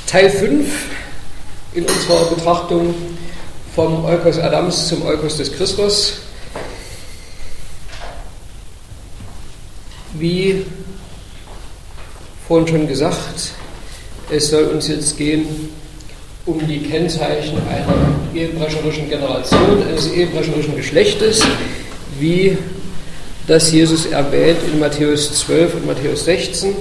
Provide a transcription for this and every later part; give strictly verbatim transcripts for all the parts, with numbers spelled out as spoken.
Teil fünf in unserer Betrachtung vom Oikos Adams zum Oikos des Christus. Wie vorhin schon gesagt, es soll uns jetzt gehen um die Kennzeichen einer ehebrecherischen Generation, eines ehebrecherischen Geschlechtes, wie das Jesus erwähnt in Matthäus zwölf und Matthäus sechzehn.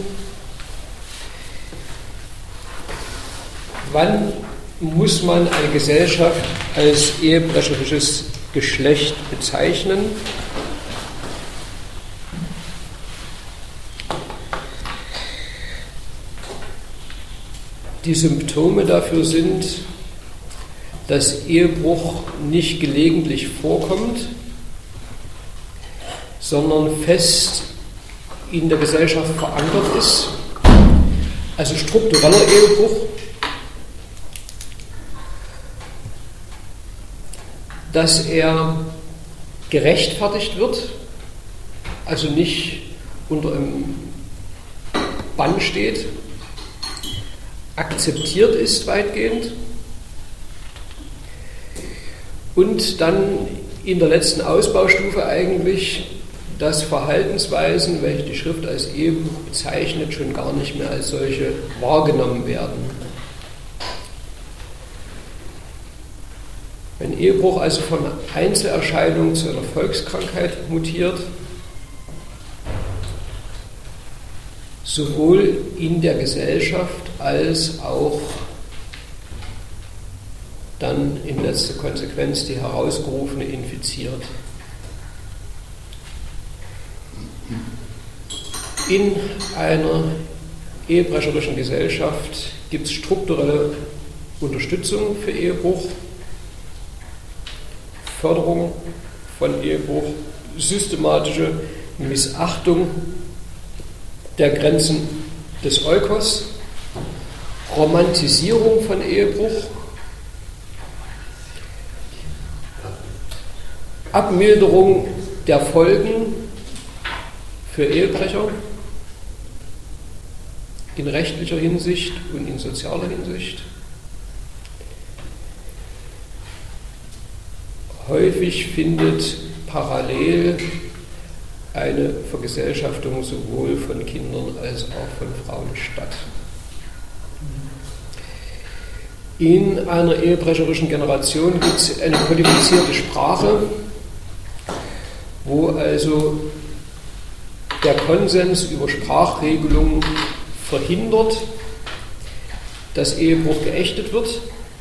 Wann muss man eine Gesellschaft als ehebrecherisches Geschlecht bezeichnen? Die Symptome dafür sind, dass Ehebruch nicht gelegentlich vorkommt, sondern fest in der Gesellschaft verankert ist, also struktureller Ehebruch, dass er gerechtfertigt wird, also nicht unter einem Bann steht, akzeptiert ist weitgehend und dann in der letzten Ausbaustufe eigentlich, dass Verhaltensweisen, welche die Schrift als Ehebruch bezeichnet, schon gar nicht mehr als solche wahrgenommen werden. Wenn Ehebruch also von Einzelerscheinung zu einer Volkskrankheit mutiert, sowohl in der Gesellschaft als auch dann in letzter Konsequenz die Herausgerufene infiziert. In einer ehebrecherischen Gesellschaft gibt es strukturelle Unterstützung für Ehebruch, Förderung von Ehebruch, systematische Missachtung der Grenzen des Oikos, Romantisierung von Ehebruch, Abmilderung der Folgen für Ehebrecher in rechtlicher Hinsicht und in sozialer Hinsicht. Häufig findet parallel eine Vergesellschaftung sowohl von Kindern als auch von Frauen statt. In einer ehebrecherischen Generation gibt es eine kodifizierte Sprache, wo also der Konsens über Sprachregelungen verhindert, dass Ehebruch geächtet wird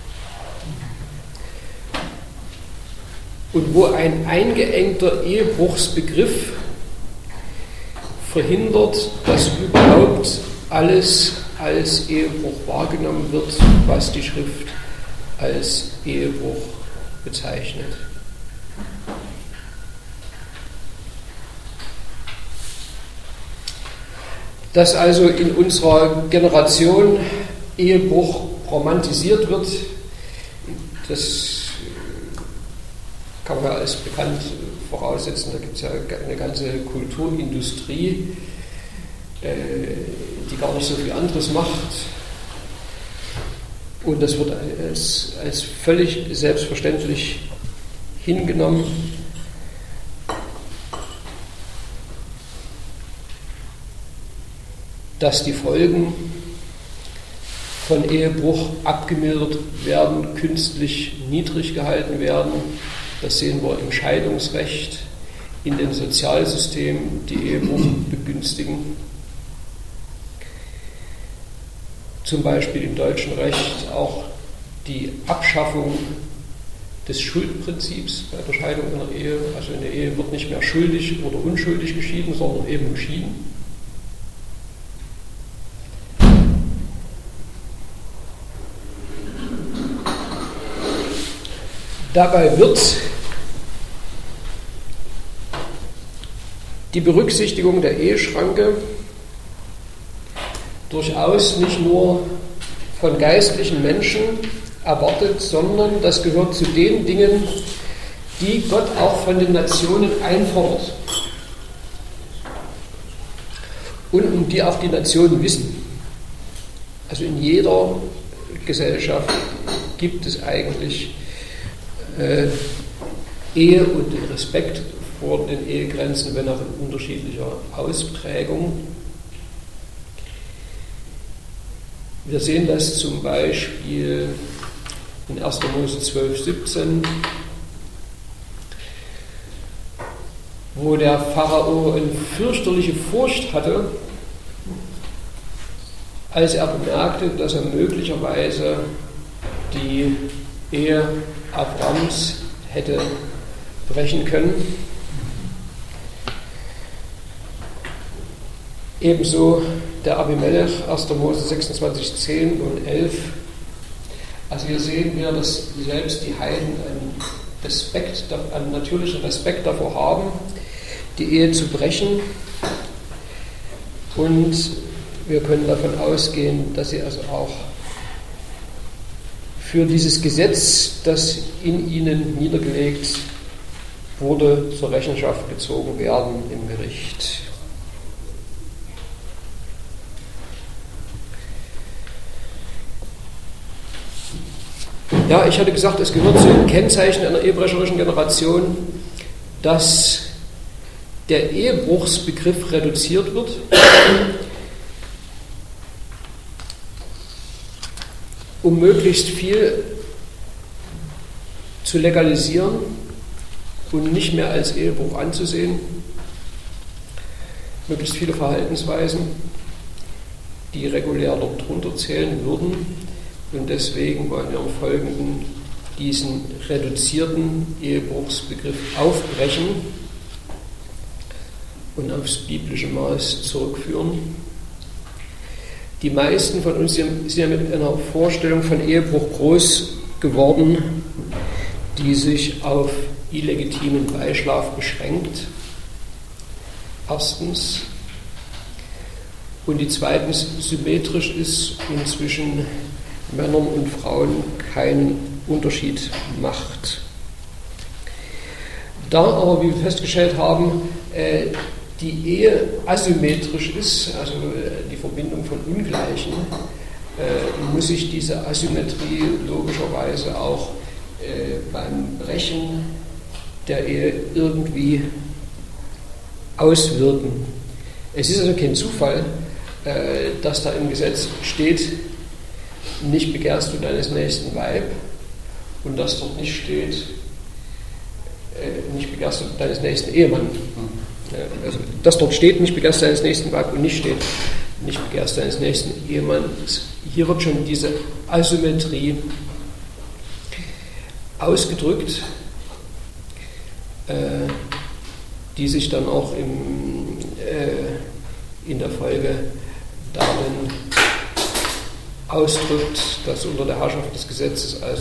und wo ein eingeengter Ehebruchsbegriff verhindert, dass überhaupt alles als Ehebruch wahrgenommen wird, was die Schrift als Ehebruch bezeichnet. Dass also in unserer Generation Ehebruch romantisiert wird, das kann man ja als bekannt voraussetzen. Da gibt es ja eine ganze Kulturindustrie, die gar nicht so viel anderes macht. Und das wird als, als völlig selbstverständlich hingenommen. Dass die Folgen von Ehebruch abgemildert werden, künstlich niedrig gehalten werden. Das sehen wir im Scheidungsrecht, in den Sozialsystemen, die Ehebruch begünstigen. Zum Beispiel im deutschen Recht auch die Abschaffung des Schuldprinzips bei der Scheidung einer Ehe. Also in der Ehe wird nicht mehr schuldig oder unschuldig geschieden, sondern eben geschieden. Dabei wird die Berücksichtigung der Eheschranke durchaus nicht nur von geistlichen Menschen erwartet, sondern das gehört zu den Dingen, die Gott auch von den Nationen einfordert und um die auch die Nationen wissen. Also in jeder Gesellschaft gibt es eigentlich äh, Ehe und den Respekt vor den Ehegrenzen, wenn auch in unterschiedlicher Ausprägung. Wir sehen das zum Beispiel in erster Mose zwölf, siebzehn, wo der Pharao eine fürchterliche Furcht hatte, als er bemerkte, dass er möglicherweise die Ehe Abrahams hätte brechen können. Ebenso der Abimelech, erster Mose sechsundzwanzig, zehn und elf. Also hier sehen wir, dass selbst die Heiden einen, Respekt, einen natürlichen Respekt davor haben, die Ehe zu brechen. Und wir können davon ausgehen, dass sie also auch für dieses Gesetz, das in ihnen niedergelegt wurde, zur Rechenschaft gezogen werden im Gericht. Ja, ich hatte gesagt, es gehört zu den Kennzeichen einer ehebrecherischen Generation, dass der Ehebruchsbegriff reduziert wird. Um möglichst viel zu legalisieren und nicht mehr als Ehebruch anzusehen. Möglichst viele Verhaltensweisen, die regulär dort drunter zählen würden. Und deswegen wollen wir im Folgenden diesen reduzierten Ehebruchsbegriff aufbrechen und aufs biblische Maß zurückführen. Die meisten von uns sind ja mit einer Vorstellung von Ehebruch groß geworden, die sich auf illegitimen Beischlaf beschränkt. Erstens. Und die zweitens, symmetrisch ist inzwischen Männern und Frauen keinen Unterschied macht. Da aber, wie wir festgestellt haben, die Ehe asymmetrisch ist, also die Verbindung von Ungleichen, muss sich diese Asymmetrie logischerweise auch beim Brechen der Ehe irgendwie auswirken. Es ist also kein Zufall, dass da im Gesetz steht, nicht begehrst du deines nächsten Weib, und dass dort nicht steht, äh, nicht begehrst du deines nächsten Ehemann. Äh, also, dass dort steht, nicht begehrst du deines nächsten Weib, und nicht steht, nicht begehrst du deines nächsten Ehemann. Hier wird schon diese Asymmetrie ausgedrückt, äh, die sich dann auch im, äh, in der Folge darin ausdrückt, dass unter der Herrschaft des Gesetzes also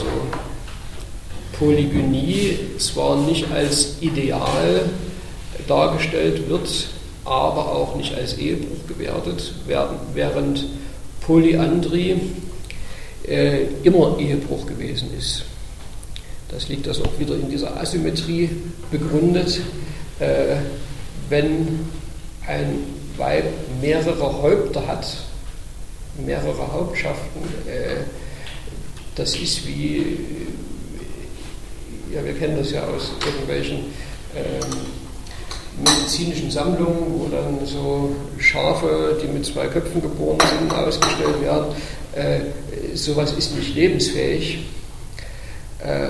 Polygynie zwar nicht als Ideal dargestellt wird, aber auch nicht als Ehebruch gewertet werden, während Polyandrie äh, immer Ehebruch gewesen ist. Das liegt also auch wieder in dieser Asymmetrie begründet. Äh, wenn ein Weib mehrere Häupter hat, mehrere Hauptschaften, äh, das ist wie, ja, wir kennen das ja aus irgendwelchen äh, medizinischen Sammlungen, wo dann so Schafe, die mit zwei Köpfen geboren sind, ausgestellt werden. Äh, sowas ist nicht lebensfähig. Äh,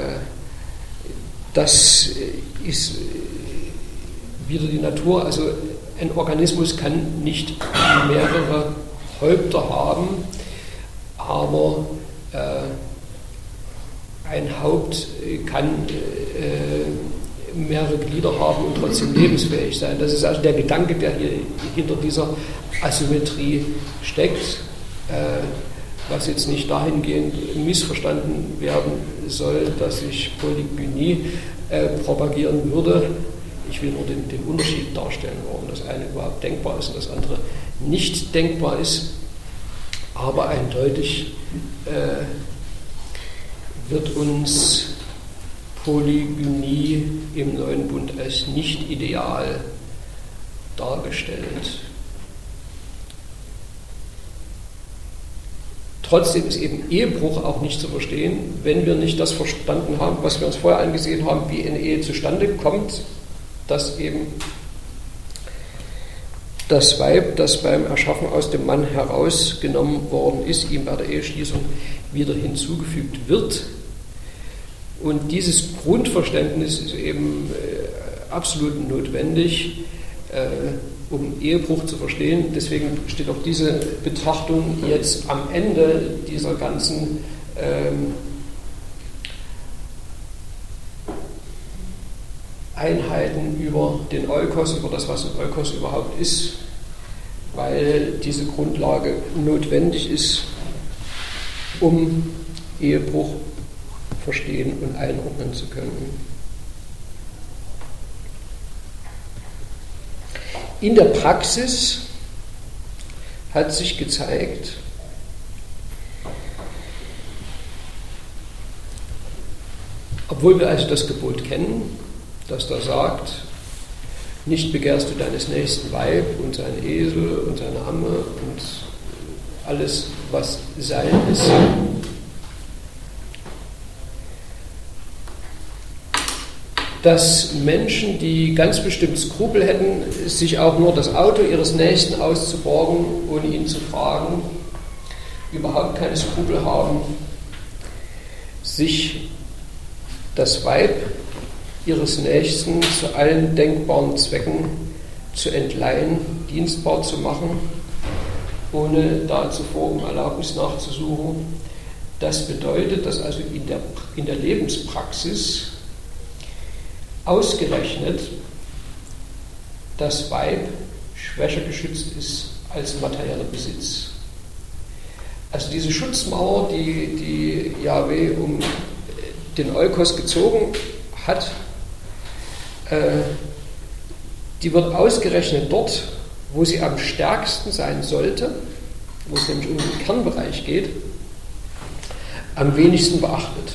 das ist wieder die Natur, also ein Organismus kann nicht mehrere Häupter haben, aber äh, ein Haupt kann äh, mehrere Glieder haben und trotzdem lebensfähig sein. Das ist also der Gedanke, der hier hinter dieser Asymmetrie steckt, äh, was jetzt nicht dahingehend missverstanden werden soll, dass ich Polygynie äh, propagieren würde. Ich will nur den, den Unterschied darstellen, warum das eine überhaupt denkbar ist und das andere nicht denkbar ist. Aber eindeutig äh, wird uns Polygynie im Neuen Bund als nicht ideal dargestellt. Trotzdem ist eben Ehebruch auch nicht zu verstehen, wenn wir nicht das verstanden haben, was wir uns vorher angesehen haben, wie eine Ehe zustande kommt, dass eben das Weib, das beim Erschaffen aus dem Mann herausgenommen worden ist, ihm bei der Eheschließung wieder hinzugefügt wird. Und dieses Grundverständnis ist eben äh, absolut notwendig, äh, um Ehebruch zu verstehen. Deswegen steht auch diese Betrachtung jetzt am Ende dieser ganzen ähm, Einheiten über den Oikos, über das, was ein Oikos überhaupt ist, weil diese Grundlage notwendig ist, um Ehebruch verstehen und einordnen zu können. In der Praxis hat sich gezeigt, obwohl wir also das Gebot kennen, das da sagt, nicht begehrst du deines nächsten Weib und seinen Esel und seine Amme und alles, was sein ist. Dass Menschen, die ganz bestimmt Skrupel hätten, sich auch nur das Auto ihres Nächsten auszuborgen, ohne ihn zu fragen, überhaupt keine Skrupel haben, sich das Weib ihres Nächsten zu allen denkbaren Zwecken zu entleihen, dienstbar zu machen, ohne da zuvor um Erlaubnis nachzusuchen. Das bedeutet, dass also in der, in der Lebenspraxis ausgerechnet das Weib schwächer geschützt ist als materieller Besitz. Also diese Schutzmauer, die, die Jahwe um den Oikos gezogen hat, äh, die wird ausgerechnet dort, wo sie am stärksten sein sollte, wo es nämlich um den Kernbereich geht, am wenigsten beachtet.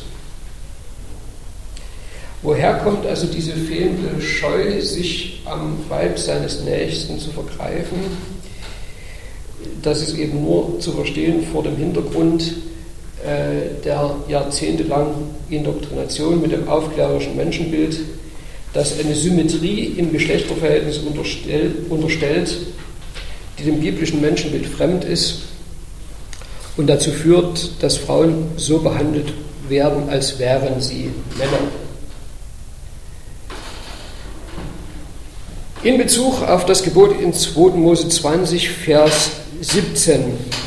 Woher kommt also diese fehlende Scheu, sich am Weib seines Nächsten zu vergreifen? Das ist eben nur zu verstehen vor dem Hintergrund äh, der jahrzehntelangen Indoktrination mit dem aufklärerischen Menschenbild, das eine Symmetrie im Geschlechterverhältnis unterstell, unterstellt, die dem biblischen Menschenbild fremd ist und dazu führt, dass Frauen so behandelt werden, als wären sie Männer. In Bezug auf das Gebot in zweiter Mose zwanzig, Vers siebzehn,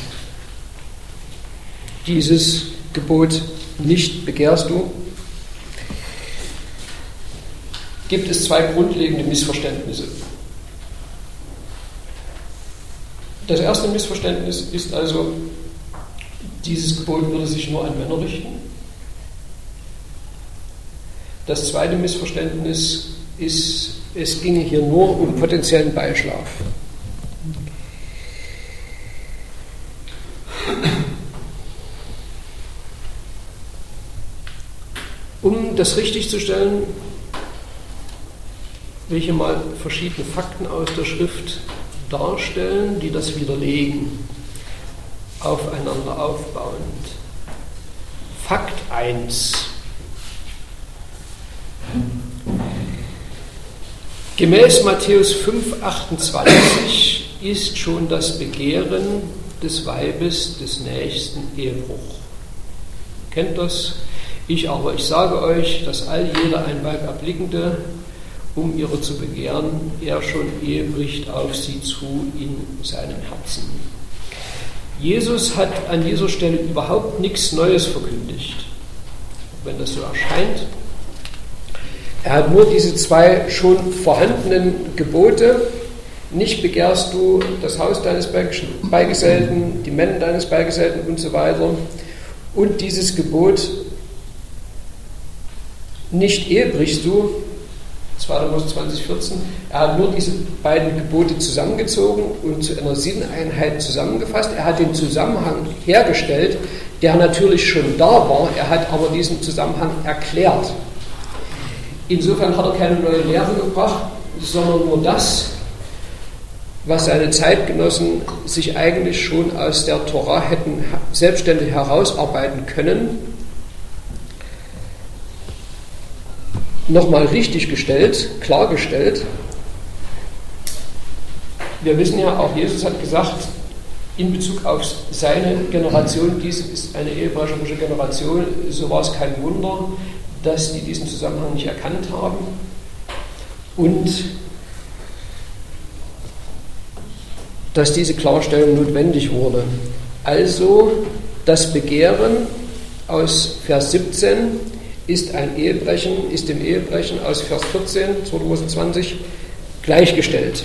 dieses Gebot nicht begehrst du, gibt es zwei grundlegende Missverständnisse. Das erste Missverständnis ist also, dieses Gebot würde sich nur an Männer richten. Das zweite Missverständnis ist, es ginge hier nur um potenziellen Beischlaf. Um das richtigzustellen, will ich hier mal verschiedene Fakten aus der Schrift darstellen, die das widerlegen, aufeinander aufbauend. Fakt eins. Gemäß Matthäus fünf, achtundzwanzig ist schon das Begehren des Weibes des Nächsten Ehebruch. Kennt das? Ich aber, ich sage euch, dass all jeder ein Weib erblickende, um ihre zu begehren, er schon Ehe bricht auf sie zu in seinem Herzen. Jesus hat an dieser Stelle überhaupt nichts Neues verkündigt, wenn das so erscheint. Er hat nur diese zwei schon vorhandenen Gebote, nicht begehrst du das Haus deines Beigesellten, die Männer deines Beigesellten und so weiter, und dieses Gebot, nicht Ehe brichst du, zweiter Mose zwanzig, vierzehn, er hat nur diese beiden Gebote zusammengezogen und zu einer Sinneinheit zusammengefasst. Er hat den Zusammenhang hergestellt, der natürlich schon da war, er hat aber diesen Zusammenhang erklärt. Insofern hat er keine neue Lehre gebracht, sondern nur das, was seine Zeitgenossen sich eigentlich schon aus der Tora hätten selbstständig herausarbeiten können, nochmal richtig gestellt, klargestellt. Wir wissen ja, auch Jesus hat gesagt, in Bezug auf seine Generation, dies ist eine ehebrecherische Generation, so war es kein Wunder, dass die diesen Zusammenhang nicht erkannt haben. Und dass diese Klarstellung notwendig wurde. Also das Begehren aus Vers siebzehn ist ein Ehebrechen, ist dem Ehebrechen aus Vers vierzehn, zweiter Mose zwanzig, gleichgestellt.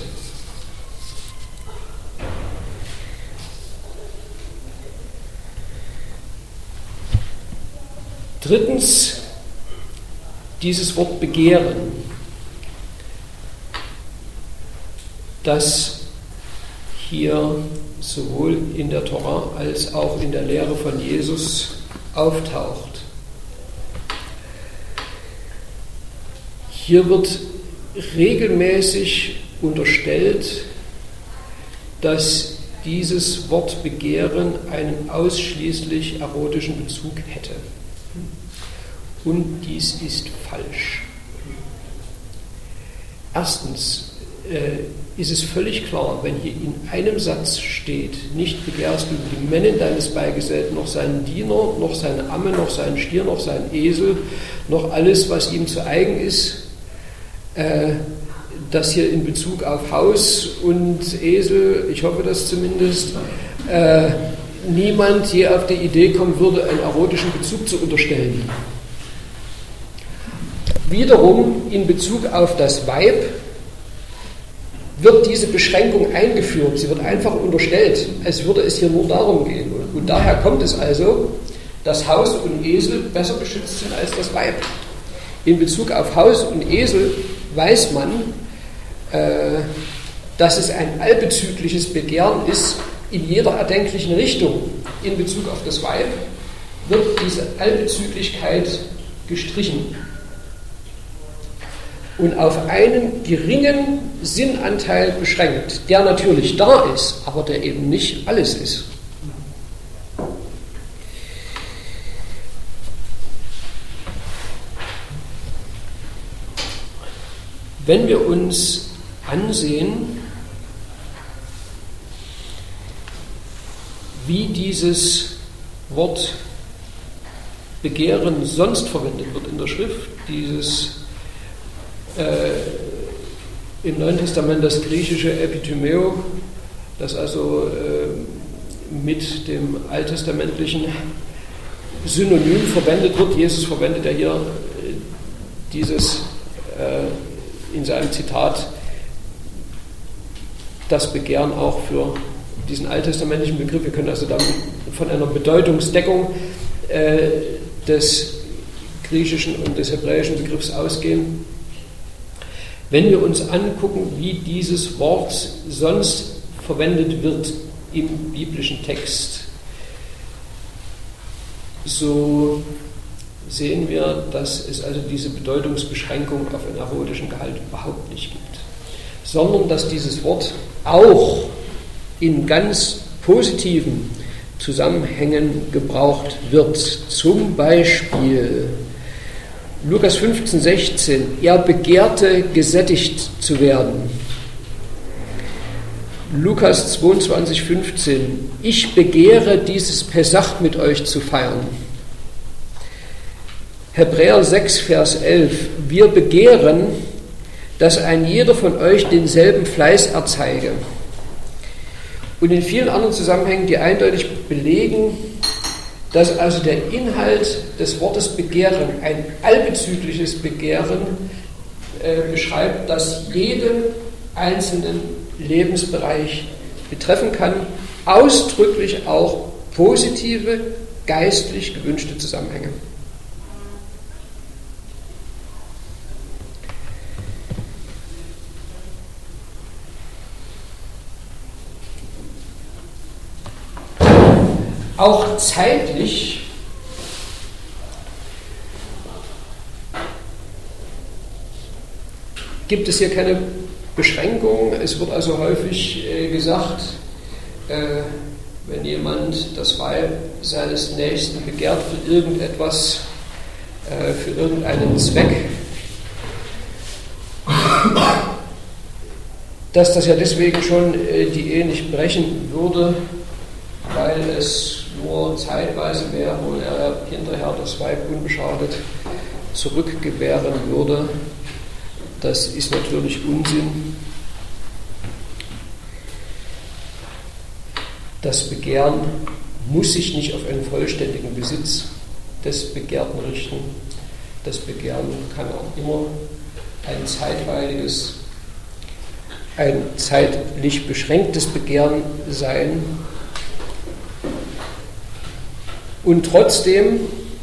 Drittens, dieses Wort Begehren, das hier sowohl in der Tora als auch in der Lehre von Jesus auftaucht. Hier wird regelmäßig unterstellt, dass dieses Wort Begehren einen ausschließlich erotischen Bezug hätte. Und dies ist falsch. Erstens äh, ist es völlig klar, wenn hier in einem Satz steht, nicht begehrst du die Männin deines Beigesällten, noch seinen Diener, noch seine Amme, noch seinen Stier, noch seinen Esel, noch alles, was ihm zu eigen ist, äh, das hier in Bezug auf Haus und Esel, ich hoffe das zumindest, äh, niemand je auf die Idee kommen würde, einen erotischen Bezug zu unterstellen. Wiederum in Bezug auf das Weib wird diese Beschränkung eingeführt. Sie wird einfach unterstellt, als würde es hier nur darum gehen. Und daher kommt es also, dass Haus und Esel besser beschützt sind als das Weib. In Bezug auf Haus und Esel weiß man, äh, dass es ein allbezügliches Begehren ist in jeder erdenklichen Richtung. In Bezug auf das Weib wird diese Allbezüglichkeit gestrichen und auf einen geringen Sinnanteil beschränkt, der natürlich da ist, aber der eben nicht alles ist. Wenn wir uns ansehen, wie dieses Wort Begehren sonst verwendet wird in der Schrift, dieses Äh, im Neuen Testament das griechische Epithymeo, das also äh, mit dem alttestamentlichen Synonym verwendet wird. Jesus verwendet ja hier äh, dieses äh, in seinem Zitat das Begehren auch für diesen alttestamentlichen Begriff. Wir können also dann von einer Bedeutungsdeckung äh, des griechischen und des hebräischen Begriffs ausgehen. Wenn wir uns angucken, wie dieses Wort sonst verwendet wird im biblischen Text, so sehen wir, dass es also diese Bedeutungsbeschränkung auf einen erotischen Gehalt überhaupt nicht gibt, sondern dass dieses Wort auch in ganz positiven Zusammenhängen gebraucht wird. Zum Beispiel Lukas fünfzehn, sechzehn, er begehrte, gesättigt zu werden. Lukas zweiundzwanzig, fünfzehn, ich begehre, dieses Pessach mit euch zu feiern. Hebräer sechs, Vers elf, wir begehren, dass ein jeder von euch denselben Fleiß erzeige. Und in vielen anderen Zusammenhängen, die eindeutig belegen, dass also der Inhalt des Wortes Begehren ein allbezügliches Begehren äh, beschreibt, das jeden einzelnen Lebensbereich betreffen kann, ausdrücklich auch positive, geistlich gewünschte Zusammenhänge. Auch zeitlich gibt es hier keine Beschränkung. Es wird also häufig äh, gesagt, äh, wenn jemand das Weib seines Nächsten begehrt für irgendetwas, äh, für irgendeinen Zweck, dass das ja deswegen schon äh, die Ehe nicht brechen würde, weil es nur zeitweise wäre und er hinterher das Weib unbeschadet zurückgewähren würde. Das ist natürlich Unsinn. Das Begehren muss sich nicht auf einen vollständigen Besitz des Begehrten richten. Das Begehren kann auch immer ein zeitweiliges, ein zeitlich beschränktes Begehren sein. Und trotzdem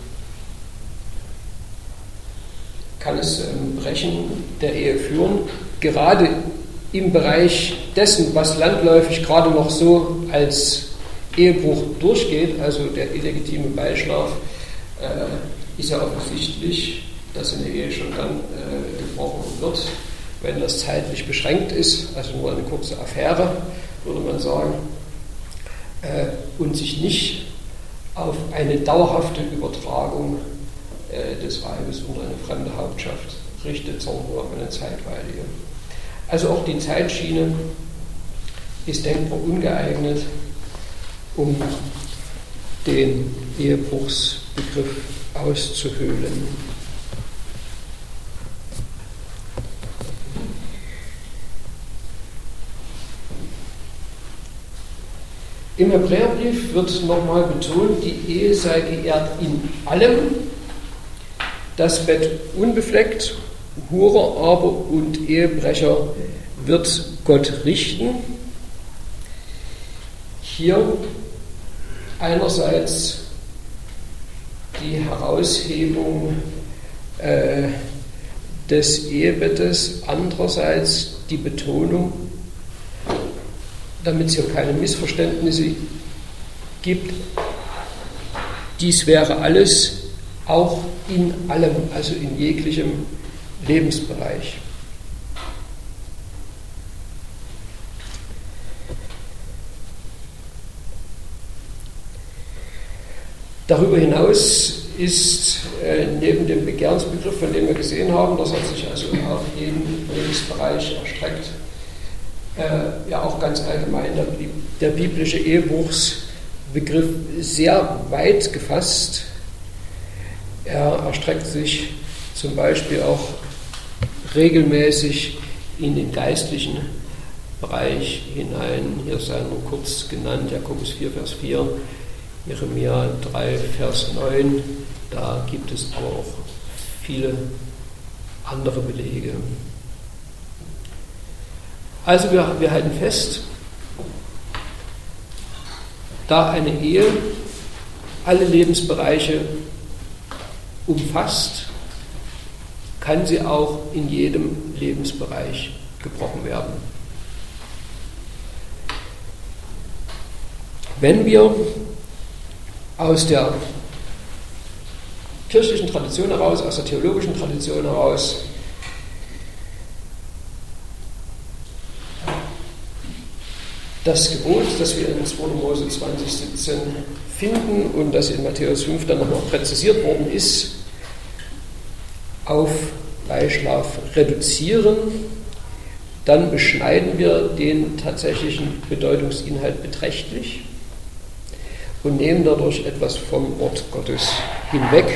kann es zum Brechen der Ehe führen, gerade im Bereich dessen, was landläufig gerade noch so als Ehebruch durchgeht, also der illegitime Beischlaf, äh, ist ja offensichtlich, dass eine Ehe schon dann äh, gebrochen wird, wenn das zeitlich beschränkt ist, also nur eine kurze Affäre, würde man sagen, äh, und sich nicht auf eine dauerhafte Übertragung äh, des Weibes unter eine fremde Hauptschaft richtet, sondern nur auf eine zeitweilige. Also auch die Zeitschiene ist denkbar ungeeignet, um den Ehebruchsbegriff auszuhöhlen. Im Hebräerbrief wird nochmal betont, die Ehe sei geehrt in allem, das Bett unbefleckt, Hure aber und Ehebrecher wird Gott richten. Hier einerseits die Heraushebung äh, des Ehebettes, andererseits die Betonung, damit es hier keine Missverständnisse gibt, dies wäre alles auch in allem, also in jeglichem Lebensbereich. Darüber hinaus ist äh, neben dem Begehrensbegriff, von dem wir gesehen haben, dass er sich also auf jeden Lebensbereich erstreckt, äh, ja auch ganz allgemein der, der biblische Ehebruchsbegriff sehr weit gefasst. Er erstreckt sich zum Beispiel auch regelmäßig in den geistlichen Bereich hinein. Hier sei nur kurz genannt, Jakobus vier, Vers vier, Jeremia drei, Vers neun. Da gibt es aber auch viele andere Belege. Also wir, wir halten fest, da eine Ehe alle Lebensbereiche umfasst, kann sie auch in jedem Lebensbereich gebrochen werden. Wenn wir aus der kirchlichen Tradition heraus, aus der theologischen Tradition heraus das Gebot, das wir in zweiter Mose zwanzig, siebzehn finden und das in Matthäus fünf dann nochmal präzisiert worden ist, auf Beischlaf reduzieren, dann beschneiden wir den tatsächlichen Bedeutungsinhalt beträchtlich und nehmen dadurch etwas vom Wort Gottes hinweg,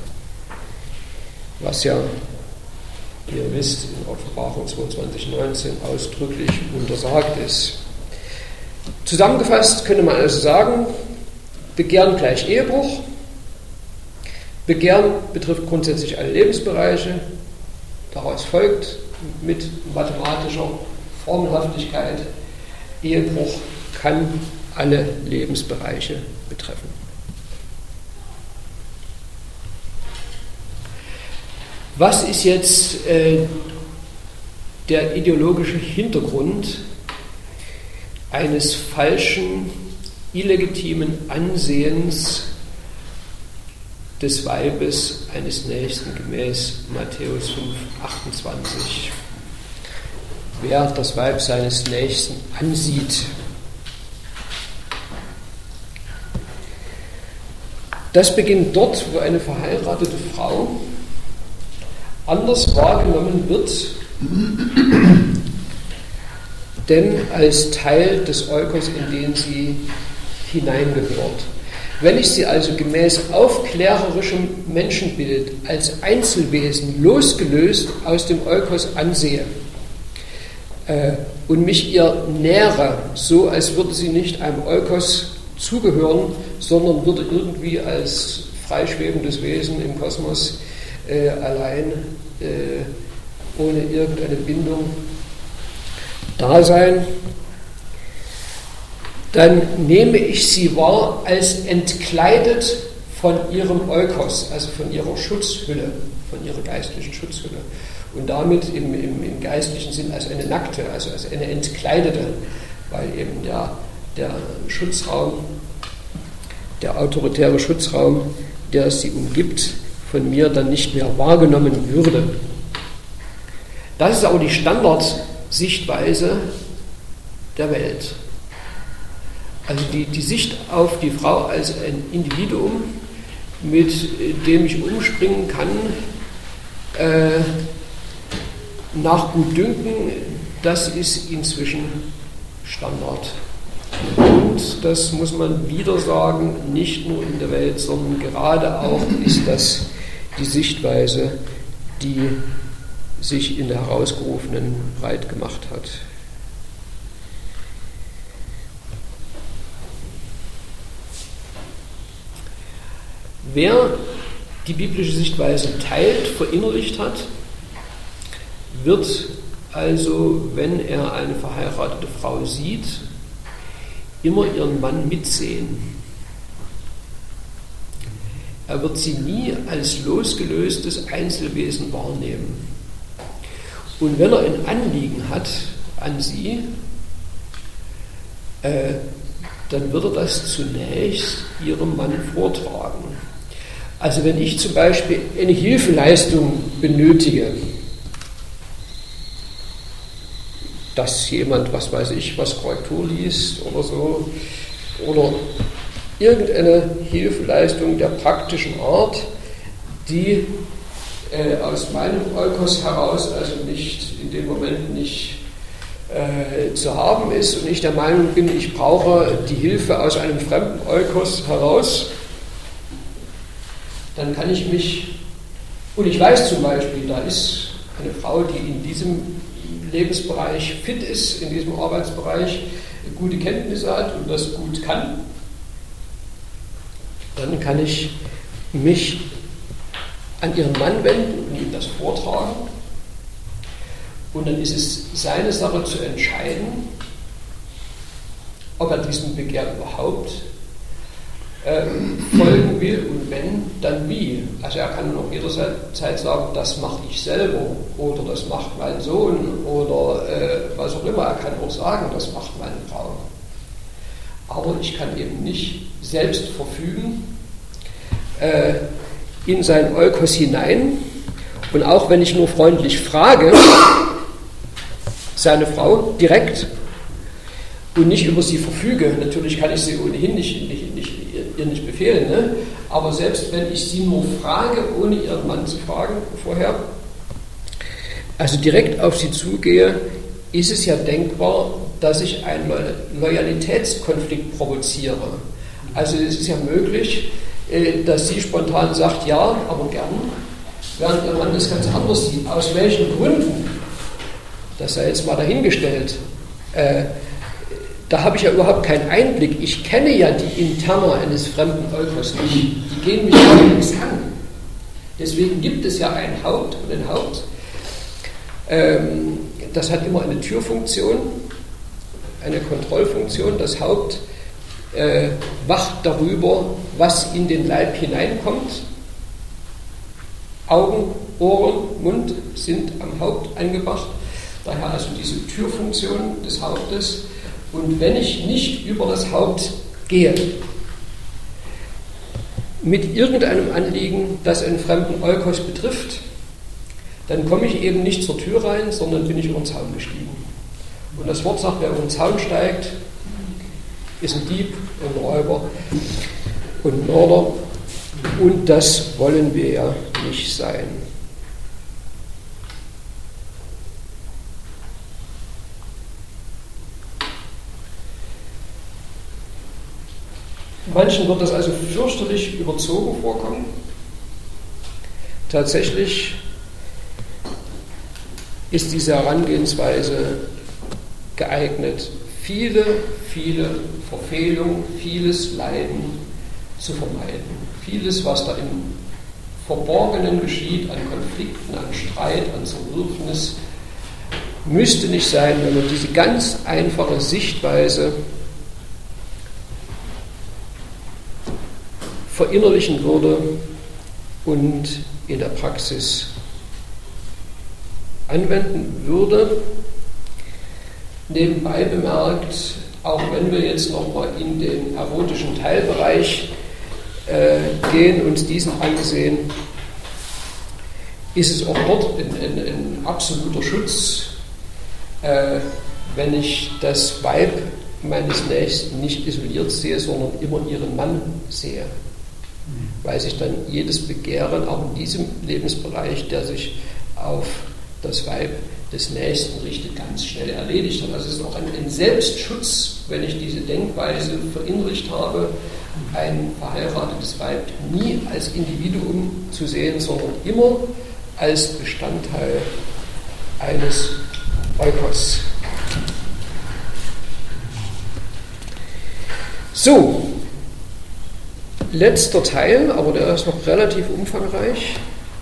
was ja, wie ihr wisst, in Offenbarung zweiundzwanzig, neunzehn ausdrücklich untersagt ist. Zusammengefasst könnte man also sagen, Begehren gleich Ehebruch. Begehren betrifft grundsätzlich alle Lebensbereiche. Daraus folgt mit mathematischer Formelhaftigkeit, Ehebruch kann alle Lebensbereiche betreffen. Was ist jetzt äh, der ideologische Hintergrund eines falschen, illegitimen Ansehens des Weibes eines Nächsten gemäß Matthäus fünf, achtundzwanzig? wer das Weib seines Nächsten ansieht. Das beginnt dort, wo eine verheiratete Frau anders wahrgenommen wird, denn als Teil des Eukos, in den sie hineingehört. Wenn ich sie also gemäß aufklärerischem Menschenbild als Einzelwesen losgelöst aus dem Eukos ansehe äh, und mich ihr nähere, so als würde sie nicht einem Eukos zugehören, sondern würde irgendwie als freischwebendes Wesen im Kosmos äh, allein äh, ohne irgendeine Bindung da sein, dann nehme ich sie wahr als entkleidet von ihrem Eukos, also von ihrer Schutzhülle, von ihrer geistlichen Schutzhülle. Und damit im, im, im geistlichen Sinn als eine nackte, also als eine entkleidete, weil eben der, der Schutzraum, der autoritäre Schutzraum, der sie umgibt, von mir dann nicht mehr wahrgenommen würde. Das ist aber die Standardsichtweise der Welt. Also die, die Sicht auf die Frau als ein Individuum, mit dem ich umspringen kann, äh, nach Gutdünken, das ist inzwischen Standard. Und das muss man wieder sagen, nicht nur in der Welt, sondern gerade auch ist das die Sichtweise, die sich in der Herausgerufenen breit gemacht hat. Wer die biblische Sichtweise teilt, verinnerlicht hat, wird also, wenn er eine verheiratete Frau sieht, immer ihren Mann mitsehen. Er wird sie nie als losgelöstes Einzelwesen wahrnehmen. Und wenn er ein Anliegen hat an sie, äh, dann wird er das zunächst ihrem Mann vortragen. Also wenn ich zum Beispiel eine Hilfeleistung benötige, dass jemand, was weiß ich, was Korrektur liest oder so, oder irgendeine Hilfeleistung der praktischen Art, die äh, aus meinem Eukos heraus, also nicht in dem Moment nicht äh, zu haben ist und ich der Meinung bin, ich brauche die Hilfe aus einem fremden Eukos heraus, dann kann ich mich, und ich weiß zum Beispiel, da ist eine Frau, die in diesem Lebensbereich fit ist, in diesem Arbeitsbereich gute Kenntnisse hat und das gut kann, dann kann ich mich an ihren Mann wenden und ihm das vortragen. Und dann ist es seine Sache zu entscheiden, ob er diesem Begehr überhaupt ähm, folgen will und wenn, dann wie. Also er kann auch jederzeit sagen, das mache ich selber oder das macht mein Sohn oder äh, was auch immer. Er kann auch sagen, das macht meine Frau. Aber ich kann eben nicht selbst verfügen äh, in sein Eukos hinein. Und auch wenn ich nur freundlich frage, seine Frau direkt und nicht über sie verfüge, natürlich kann ich sie ohnehin nicht, nicht, nicht, ihr nicht befehlen, ne? Aber selbst wenn ich sie nur frage, ohne ihren Mann zu fragen vorher, also direkt auf sie zugehe, ist es ja denkbar, dass ich einen Loyalitätskonflikt provoziere. Also es ist ja möglich, dass sie spontan sagt, ja, aber gern, während ihr Mann das ganz anders sieht. Aus welchen Gründen? Das sei jetzt mal dahingestellt. Äh, da habe ich ja überhaupt keinen Einblick. Ich kenne ja die Interna eines fremden Eukos nicht. Die gehen mich ja nichts an. Deswegen gibt es ja ein Haupt und ein Haupt. Ähm, das hat immer eine Türfunktion, eine Kontrollfunktion. Das Haupt äh, wacht darüber, was in den Leib hineinkommt. Augen, Ohren, Mund sind am Haupt angebracht. Daher also diese Türfunktion des Hauptes. Und wenn ich nicht über das Haupt gehe, mit irgendeinem Anliegen, das einen fremden Eukos betrifft, dann komme ich eben nicht zur Tür rein, sondern bin ich über den Zaun gestiegen. Und das Wort sagt, wer über den Zaun steigt, ist ein Dieb und ein Räuber und Mörder. Und das wollen wir ja nicht sein. Manchen wird das also fürchterlich überzogen vorkommen. Tatsächlich ist diese Herangehensweise geeignet, viele, viele Verfehlungen, vieles Leiden zu vermeiden. Vieles, was da im Verborgenen geschieht, an Konflikten, an Streit, an Zerwürfnis, müsste nicht sein, wenn man diese ganz einfache Sichtweise verinnerlichen würde und in der Praxis anwenden würde. Nebenbei bemerkt, auch wenn wir jetzt nochmal in den erotischen Teilbereich äh, gehen, uns diesen ansehen, ist es auch dort ein, ein, ein absoluter Schutz, äh, wenn ich das Weib meines Nächsten nicht isoliert sehe, sondern immer ihren Mann sehe. Weil sich dann jedes Begehren auch in diesem Lebensbereich, der sich auf das Weib des Nächsten richtet, ganz schnell erledigt hat. Also es ist auch ein, ein Selbstschutz, wenn ich diese Denkweise verinnerlicht habe, ein verheiratetes Weib nie als Individuum zu sehen, sondern immer als Bestandteil eines Eukos. So, letzter Teil, aber der ist noch relativ umfangreich.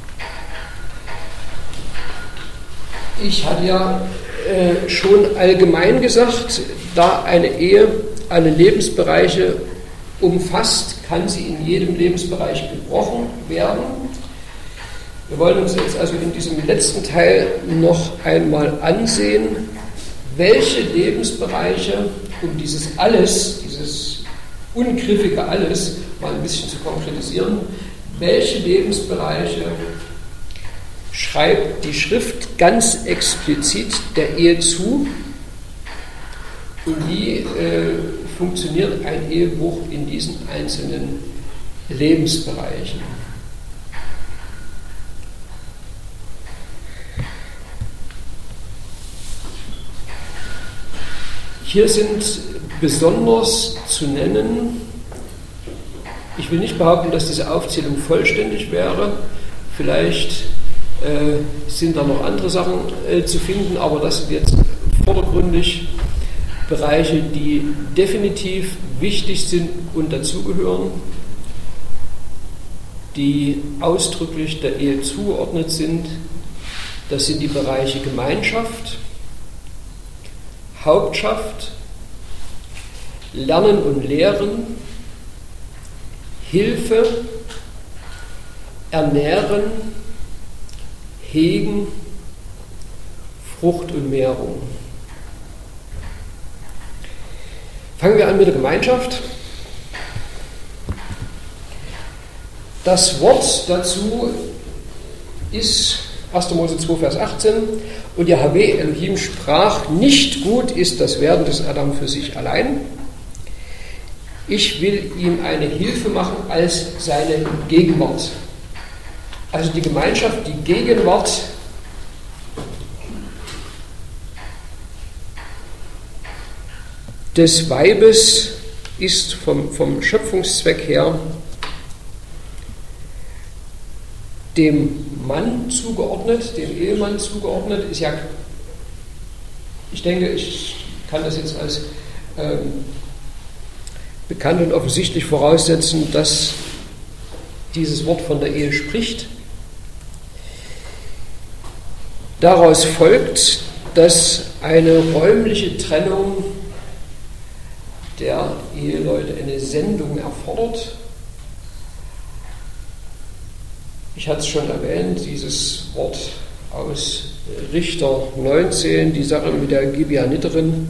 Ich hatte ja äh, schon allgemein gesagt, da eine Ehe alle Lebensbereiche umfasst, kann sie in jedem Lebensbereich gebrochen werden. Wir wollen uns jetzt also in diesem letzten Teil noch einmal ansehen, welche Lebensbereiche, um dieses Alles, dieses ungriffige Alles mal ein bisschen zu konkretisieren, welche Lebensbereiche schreibt die Schrift ganz explizit der Ehe zu und wie äh, funktioniert ein Ehebruch in diesen einzelnen Lebensbereichen. Hier sind besonders zu nennen, ich will nicht behaupten, dass diese Aufzählung vollständig wäre, vielleicht äh, sind da noch andere Sachen äh, zu finden, aber das sind jetzt vordergründig Bereiche, die definitiv wichtig sind und dazugehören, die ausdrücklich der Ehe zugeordnet sind. Das sind die Bereiche Gemeinschaft, Hauptschaft, Lernen und Lehren, Hilfe, Ernähren, Hegen, Frucht und Mehrung. Fangen wir an mit der Gemeinschaft. Das Wort dazu ist erster Mose zwei, Vers achtzehn. Und Jahwe Elohim sprach, nicht gut ist das Werden des Adam für sich allein. Ich will ihm eine Hilfe machen als seine Gegenwart. Also die Gemeinschaft, die Gegenwart des Weibes ist vom, vom Schöpfungszweck her dem Mann zugeordnet, dem Ehemann zugeordnet. Ist ja, ich denke, ich kann das jetzt als ähm, bekannt und offensichtlich voraussetzen, dass dieses Wort von der Ehe spricht. Daraus folgt, dass eine räumliche Trennung der Eheleute eine Sendung erfordert. Ich hatte es schon erwähnt, dieses Wort aus Richter neunzehn, die Sache mit der Gibeoniterin,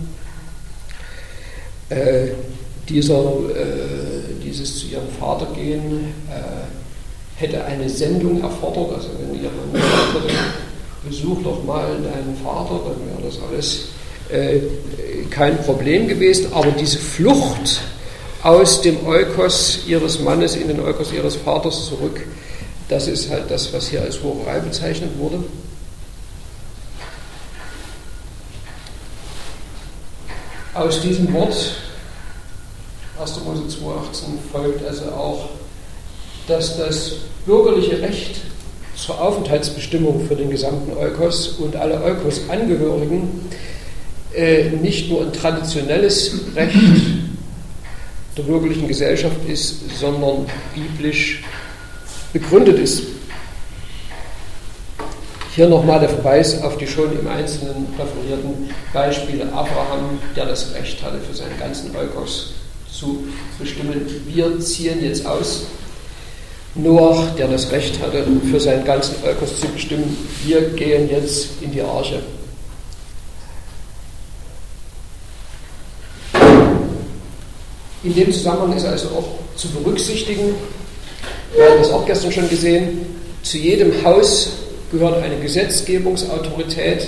äh, dieser, äh, dieses zu ihrem Vater gehen, äh, hätte eine Sendung erfordert. Also wenn ihr Mann sagt, besuch doch mal deinen Vater, dann wäre das alles äh, kein Problem gewesen, aber diese Flucht aus dem Oikos ihres Mannes in den Oikos ihres Vaters zurück, das ist halt das, was hier als Hurerei bezeichnet wurde. Aus diesem Wort, erster Mose zwei achtzehn, folgt also auch, dass das bürgerliche Recht zur Aufenthaltsbestimmung für den gesamten Oikos und alle Oikos-Angehörigen äh, nicht nur ein traditionelles Recht der bürgerlichen Gesellschaft ist, sondern biblisch begründet ist. Hier nochmal der Verweis auf die schon im Einzelnen referierten Beispiele Abraham, der das Recht hatte, für seinen ganzen Oikos zu bestimmen. Wir ziehen jetzt aus. Noach, der das Recht hatte, für seinen ganzen Oikos zu bestimmen, wir gehen jetzt in die Arche. In dem Zusammenhang ist also auch zu berücksichtigen, wir haben das auch gestern schon gesehen, zu jedem Haus gehört eine Gesetzgebungsautorität,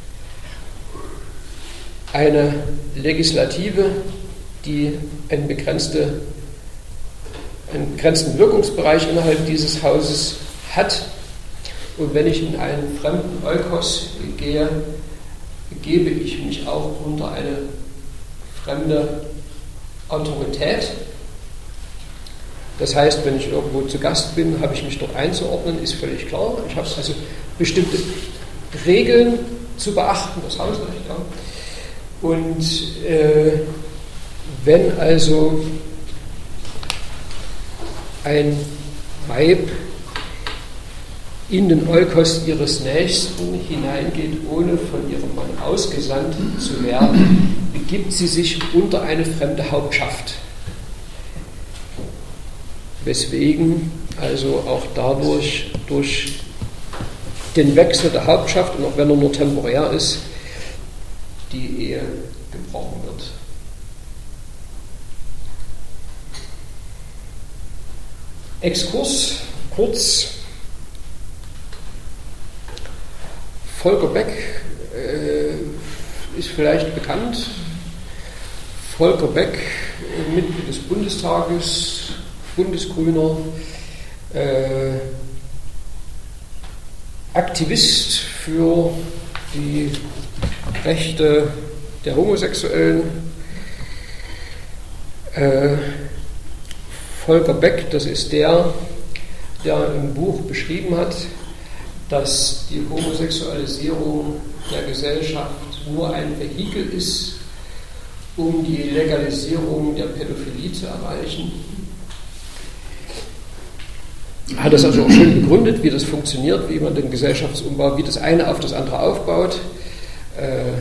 eine Legislative, die eine begrenzte einen begrenzten Wirkungsbereich innerhalb dieses Hauses hat. Und wenn ich in einen fremden Oikos gehe, begebe ich mich auch unter eine fremde Autorität. Das heißt, wenn ich irgendwo zu Gast bin, habe ich mich dort einzuordnen, ist völlig klar. Ich habe also bestimmte Regeln zu beachten, das Hausrecht. Ja. Und äh, wenn also ein Weib in den Oikos ihres Nächsten hineingeht, ohne von ihrem Mann ausgesandt zu werden, begibt sie sich unter eine fremde Hauptschaft. Weswegen also auch dadurch, durch den Wechsel der Hauptschaft, und auch wenn er nur temporär ist, die Ehe gebrochen wird. Exkurs, kurz. Volker Beck äh, ist vielleicht bekannt. Volker Beck, äh, Mitglied des Bundestages, Bundesgrüner, äh, Aktivist für die Rechte der Homosexuellen. Äh, Volker Beck, das ist der, der im Buch beschrieben hat, dass die Homosexualisierung der Gesellschaft nur ein Vehikel ist, um die Legalisierung der Pädophilie zu erreichen. Er hat das also auch schön begründet, wie das funktioniert, wie man den Gesellschaftsumbau, wie das eine auf das andere aufbaut. Äh,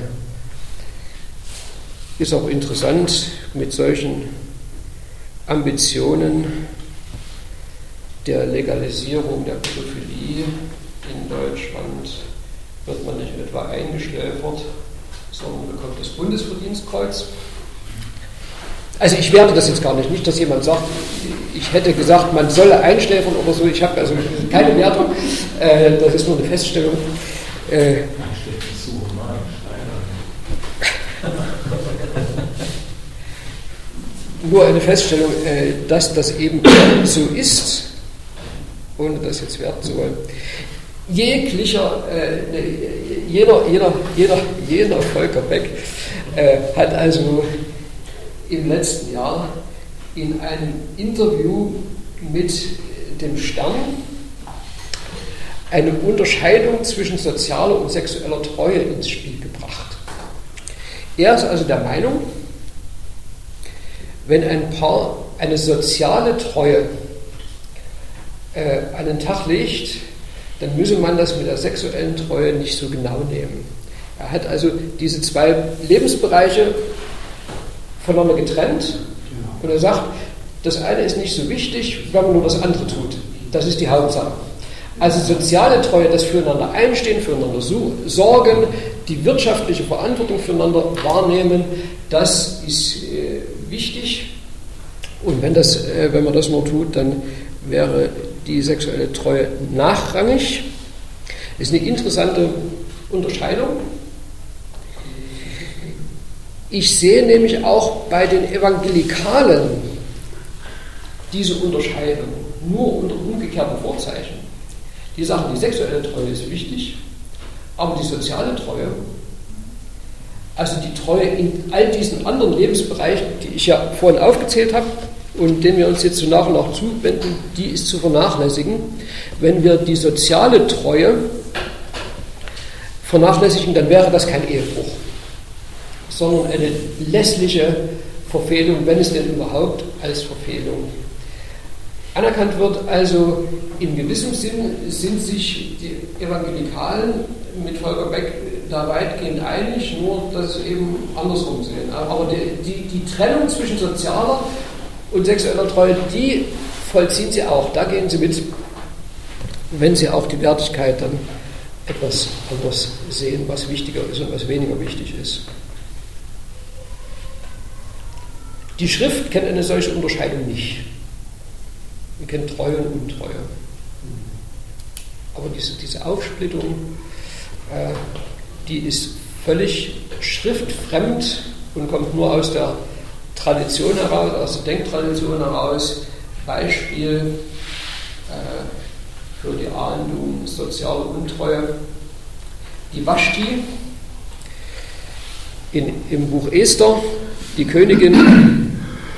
ist auch interessant, mit solchen Ambitionen der Legalisierung der Pädophilie in Deutschland wird man nicht etwa eingeschläfert, sondern bekommt das Bundesverdienstkreuz. Also ich werte das jetzt gar nicht, nicht, dass jemand sagt, ich hätte gesagt, man solle einschläfern oder so, ich habe also keine Wertung, äh, das ist nur eine Feststellung. Äh, nur eine Feststellung, äh, dass das eben so ist, ohne das jetzt werten zu wollen. Jeglicher, äh, jeder, jeder, jeder, jeder Volker Beck äh, hat also im letzten Jahr in einem Interview mit dem Stern eine Unterscheidung zwischen sozialer und sexueller Treue ins Spiel gebracht. Er ist also der Meinung, wenn ein Paar eine soziale Treue äh, an den Tag legt, dann müsse man das mit der sexuellen Treue nicht so genau nehmen. Er hat also diese zwei Lebensbereiche voneinander getrennt und er sagt, das eine ist nicht so wichtig, wenn man nur das andere tut. Das ist die Hauptsache. Also soziale Treue, das füreinander einstehen, füreinander sorgen, die wirtschaftliche Verantwortung füreinander wahrnehmen, das ist äh, wichtig. Und wenn, das, äh, wenn man das nur tut, dann wäre die sexuelle Treue nachrangig. Das ist eine interessante Unterscheidung. Ich sehe nämlich auch bei den Evangelikalen diese Unterscheidung nur unter umgekehrten Vorzeichen. Die sagen, die sexuelle Treue ist wichtig, aber die soziale Treue, also die Treue in all diesen anderen Lebensbereichen, die ich ja vorhin aufgezählt habe und denen wir uns jetzt so nach und nach zuwenden, die ist zu vernachlässigen. Wenn wir die soziale Treue vernachlässigen, dann wäre das kein Ehebruch, sondern eine lässliche Verfehlung, wenn es denn überhaupt als Verfehlung anerkannt wird. Also in gewissem Sinn sind sich die Evangelikalen mit Volker Beck da weitgehend einig, nur dass es eben andersrum sehen. Aber die, die, die Trennung zwischen sozialer und sexueller Treue, die vollziehen sie auch. Da gehen sie mit, wenn sie auch die Wertigkeit dann etwas anders sehen, was wichtiger ist und was weniger wichtig ist. Die Schrift kennt eine solche Unterscheidung nicht. Wir kennen Treue und Untreue. Aber diese, diese Aufsplittung, äh, die ist völlig schriftfremd und kommt nur aus der Tradition heraus, aus der Denktradition heraus. Beispiel äh, für die Ahndung soziale Untreue. Die Vashti in, im Buch Esther, die Königin,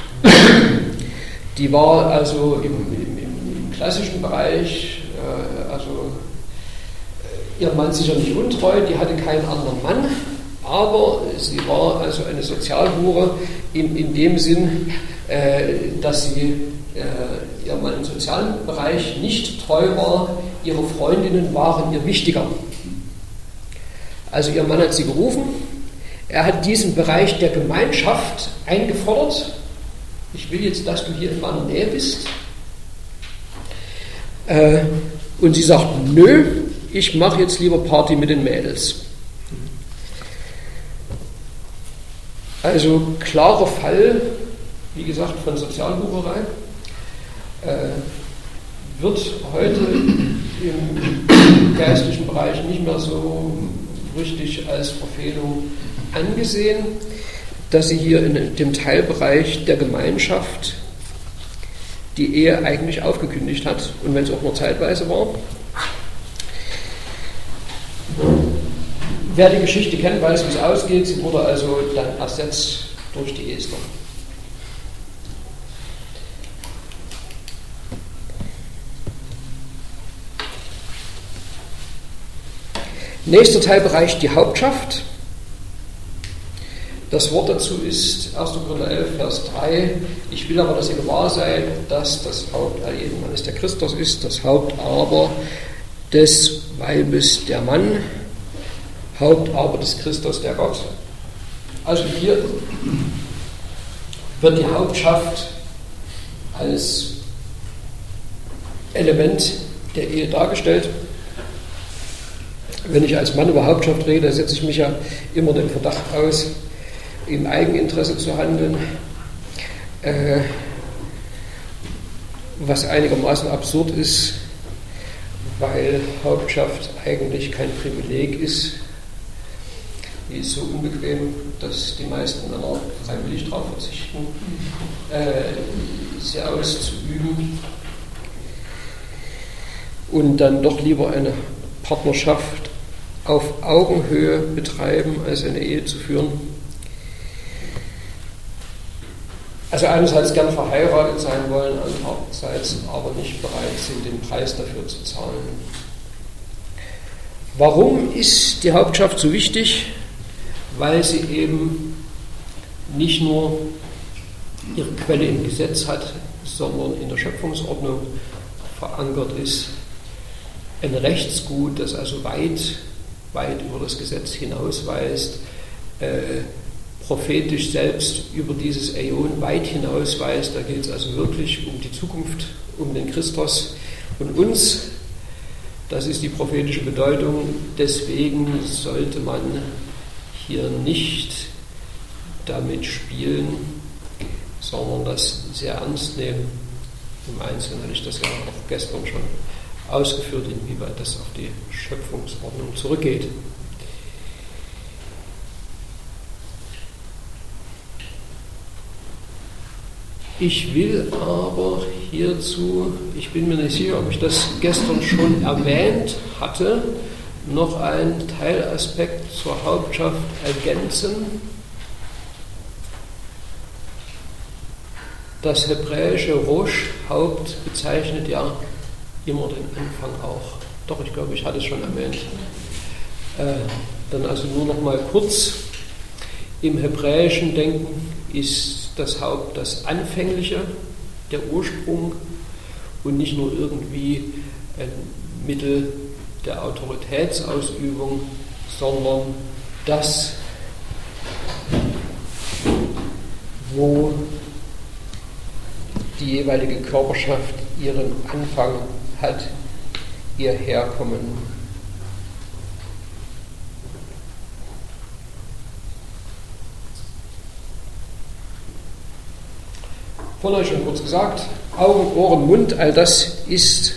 die war also im, im, im klassischen Bereich, äh, also äh, ihr Mann sicher nicht untreu, die hatte keinen anderen Mann, aber sie war also eine Sozialhure in, in dem Sinn, äh, dass sie äh, ihr Mann im sozialen Bereich nicht treu war, ihre Freundinnen waren ihr wichtiger. Also ihr Mann hat sie gerufen, er hat diesen Bereich der Gemeinschaft eingefordert. Ich will jetzt, dass du hier in meiner Nähe bist. Äh, und sie sagt, nö, ich mache jetzt lieber Party mit den Mädels. Also klarer Fall, wie gesagt, von Sozialhurerei, äh, wird heute im geistlichen Bereich nicht mehr so richtig als Verfehlung angesehen, dass sie hier in dem Teilbereich der Gemeinschaft die Ehe eigentlich aufgekündigt hat und wenn es auch nur zeitweise war. Wer die Geschichte kennt, weiß, wie es ausgeht. Sie wurde also dann ersetzt durch die Esther. Nächster Teilbereich, die Hauptschaft. Das Wort dazu ist erster Korinther elf, Vers drei. Ich will aber, dass ihr gewahr seid, dass das Haupt all jeden Mannes der Christus ist, das Haupt aber des Weibes der Mann, Haupt aber des Christus der Gott. Also hier wird die Hauptschaft als Element der Ehe dargestellt. Wenn ich als Mann über Hauptschaft rede, setze ich mich ja immer dem Verdacht aus, im Eigeninteresse zu handeln, äh, was einigermaßen absurd ist, weil Hauptschaft eigentlich kein Privileg ist. Die ist so unbequem, dass die meisten Männer freiwillig darauf verzichten, äh, sie auszuüben und dann doch lieber eine Partnerschaft auf Augenhöhe betreiben, als eine Ehe zu führen. Also einerseits gern verheiratet sein wollen, andererseits aber nicht bereit sind, den Preis dafür zu zahlen. Warum ist die Hauptschaft so wichtig? Weil sie eben nicht nur ihre Quelle im Gesetz hat, sondern in der Schöpfungsordnung verankert ist. Ein Rechtsgut, das also weit, weit über das Gesetz hinausweist, äh, prophetisch selbst über dieses Äon weit hinausweist. Da geht es also wirklich um die Zukunft, um den Christus und uns. Das ist die prophetische Bedeutung. Deswegen sollte man hier nicht damit spielen, sondern das sehr ernst nehmen. Im Einzelnen hatte ich das ja auch gestern schon ausgeführt, inwieweit das auf die Schöpfungsordnung zurückgeht. Ich will aber hierzu, ich bin mir nicht sicher, ob ich das gestern schon erwähnt hatte, noch einen Teilaspekt zur Hauptschaft ergänzen. Das hebräische Rosh, Haupt, bezeichnet ja immer den Anfang auch. Doch, ich glaube, ich hatte es schon erwähnt. Äh, dann also nur noch mal kurz. Im hebräischen Denken ist das Haupt das Anfängliche, der Ursprung und nicht nur irgendwie ein Mittel der Autoritätsausübung, sondern das, wo die jeweilige Körperschaft ihren Anfang hat, ihr Herkommen. Vorhin habe ich schon kurz gesagt, Augen, Ohren, Mund, all das ist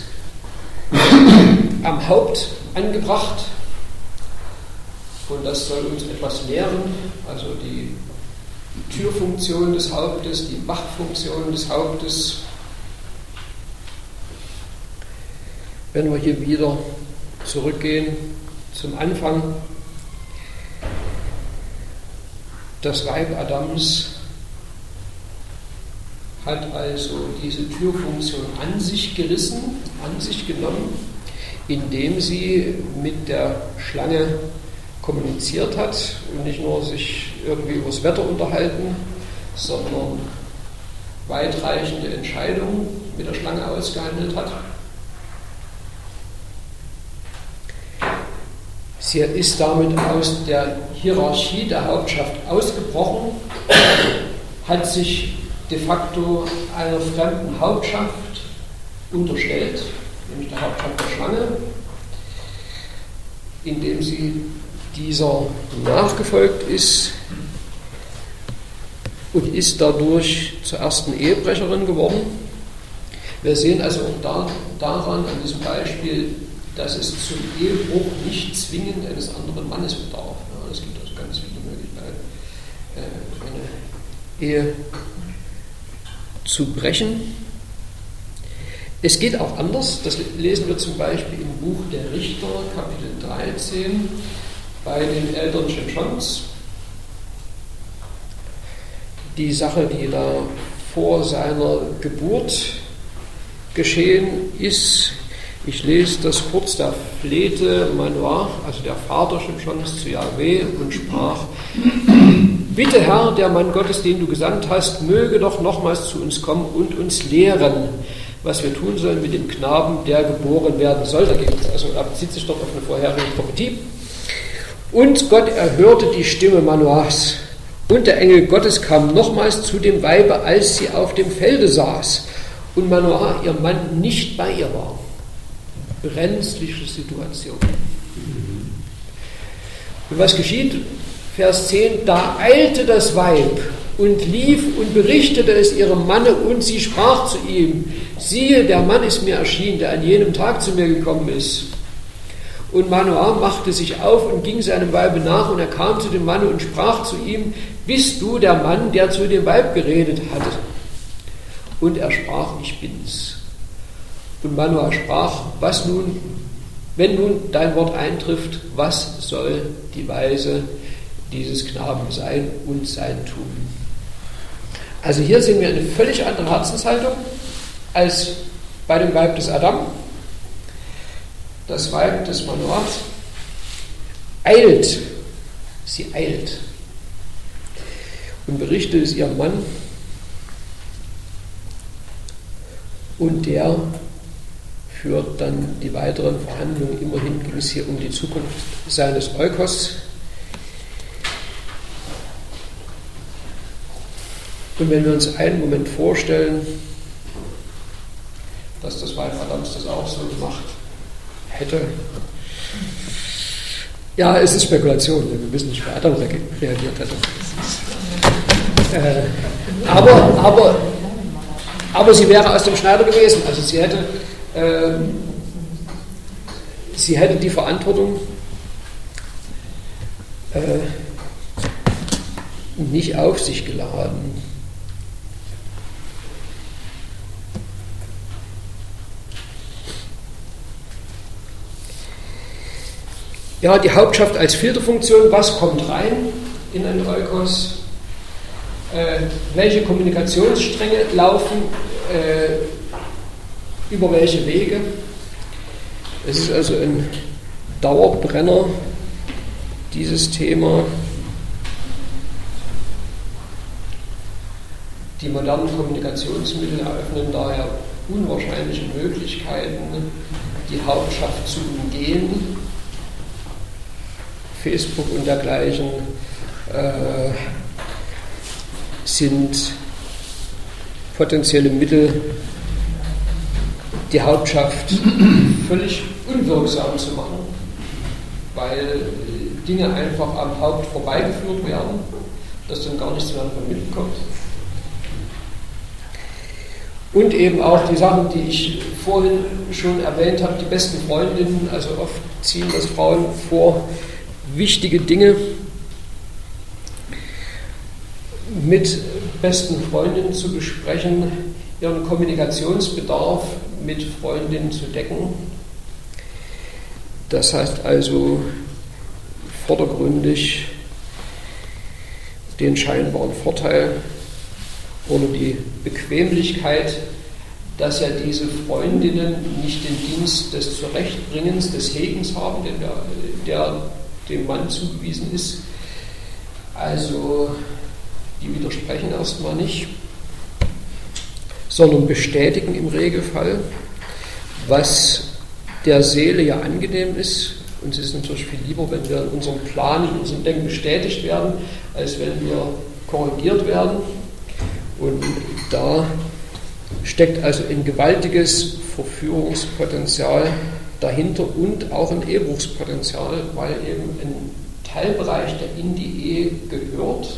am Haupt angebracht und das soll uns etwas lehren, also die Türfunktion des Hauptes, die Wachfunktion des Hauptes. Wenn wir hier wieder zurückgehen zum Anfang, das Weib Adams hat also diese Türfunktion an sich gerissen, an sich genommen, indem sie mit der Schlange kommuniziert hat und nicht nur sich irgendwie über das Wetter unterhalten, sondern weitreichende Entscheidungen mit der Schlange ausgehandelt hat. Sie ist damit aus der Hierarchie der Hauptschaft ausgebrochen, hat sich de facto einer fremden Hauptschaft unterstellt, nämlich der Hauptschaft der Schlange, indem sie dieser nachgefolgt ist und ist dadurch zur ersten Ehebrecherin geworden. Wir sehen also auch da, daran, an diesem Beispiel, dass es zum Ehebruch nicht zwingend eines anderen Mannes bedarf. Ja, es gibt also ganz viele Möglichkeiten, eine Ehe zu brechen. Es geht auch anders, das lesen wir zum Beispiel im Buch der Richter, Kapitel dreizehn, bei den Eltern Shimshons. Die Sache, die da vor seiner Geburt geschehen ist, ich lese das kurz, da flehte Manoah, also der Vater Shimshons, zu Jahwe und sprach: Bitte Herr, der Mann Gottes, den du gesandt hast, möge doch nochmals zu uns kommen und uns lehren, was wir tun sollen mit dem Knaben, der geboren werden soll. Da geht es, also da bezieht sich doch auf eine vorherige Prophetie. Und Gott erhörte die Stimme Manoahs. Und der Engel Gottes kam nochmals zu dem Weibe, als sie auf dem Felde saß und Manoah, ihr Mann, nicht bei ihr war. Brenzliche Situation. Und was geschieht? Vers zehn, da eilte das Weib und lief und berichtete es ihrem Manne und sie sprach zu ihm: Siehe, der Mann ist mir erschienen, der an jenem Tag zu mir gekommen ist. Und Manoah machte sich auf und ging seinem Weibe nach und er kam zu dem Manne und sprach zu ihm: Bist du der Mann, der zu dem Weib geredet hatte? Und er sprach: Ich bin's. Und Manoah sprach: Was nun, wenn nun dein Wort eintrifft, was soll die Weise dieses Knaben sein und sein Tun? Also hier sehen wir eine völlig andere Herzenshaltung als bei dem Weib des Adam. Das Weib des Manoahs eilt, sie eilt und berichtet es ihrem Mann, und der führt dann die weiteren Verhandlungen. Immerhin ging es hier um die Zukunft seines Eukos. Und wenn wir uns einen Moment vorstellen, dass das Weib Adams das auch so gemacht hätte. Ja, es ist Spekulation, wir wissen nicht, wie Adam reagiert hätte. Äh, aber, aber, aber sie wäre aus dem Schneider gewesen. Also sie hätte, äh, sie hätte die Verantwortung äh, nicht auf sich geladen. Ja, die Hauptschaft als Filterfunktion, was kommt rein in einen Eukos, äh, welche Kommunikationsstränge laufen, äh, über welche Wege. Es ist also ein Dauerbrenner, dieses Thema. Die modernen Kommunikationsmittel eröffnen daher unwahrscheinliche Möglichkeiten, die Hauptschaft zu umgehen. Facebook und dergleichen äh, sind potenzielle Mittel, die Hauptschaft völlig unwirksam zu machen, weil Dinge einfach am Haupt vorbeigeführt werden, dass dann gar nichts mehr davon mitkommt. Und eben auch die Sachen, die ich vorhin schon erwähnt habe, die besten Freundinnen, also oft ziehen das Frauen vor, wichtige Dinge mit besten Freundinnen zu besprechen, ihren Kommunikationsbedarf mit Freundinnen zu decken. Das heißt also vordergründig den scheinbaren Vorteil oder die Bequemlichkeit, dass ja diese Freundinnen nicht den Dienst des Zurechtbringens, des Hegens haben, den der, der dem Mann zugewiesen ist. Also die widersprechen erstmal nicht, sondern bestätigen im Regelfall, was der Seele ja angenehm ist. Uns ist natürlich viel lieber, wenn wir in unserem Plan, in unserem Denken bestätigt werden, als wenn wir korrigiert werden. Und da steckt also ein gewaltiges Verführungspotenzial dahinter und auch ein Ehebruchspotenzial, weil eben ein Teilbereich, der in die Ehe gehört,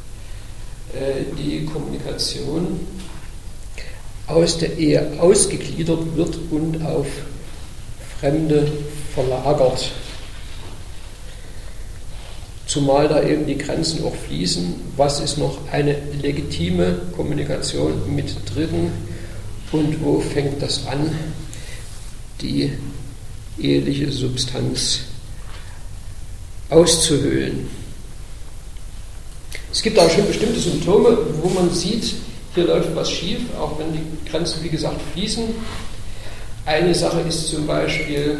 die Kommunikation aus der Ehe ausgegliedert wird und auf Fremde verlagert. Zumal da eben die Grenzen auch fließen, was ist noch eine legitime Kommunikation mit Dritten und wo fängt das an, die eheliche Substanz auszuhöhlen. Es gibt auch schon bestimmte Symptome, wo man sieht, hier läuft was schief, auch wenn die Grenzen, wie gesagt, fließen. Eine Sache ist zum Beispiel,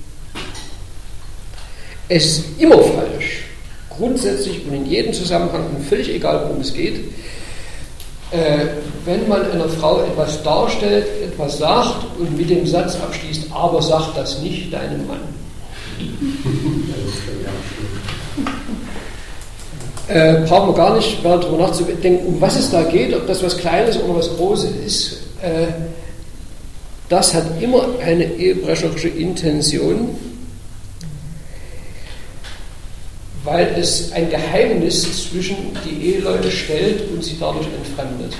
es ist immer falsch, grundsätzlich und in jedem Zusammenhang, und völlig egal, worum es geht, äh, wenn man einer Frau etwas darstellt, etwas sagt und mit dem Satz abschließt, aber sag das nicht deinem Mann. Äh, brauchen wir gar nicht mehr darüber nachzudenken, um was es da geht, ob das was Kleines oder was Großes ist. Äh, das hat immer eine ehebrecherische Intention, weil es ein Geheimnis zwischen die Eheleute stellt und sie dadurch entfremdet.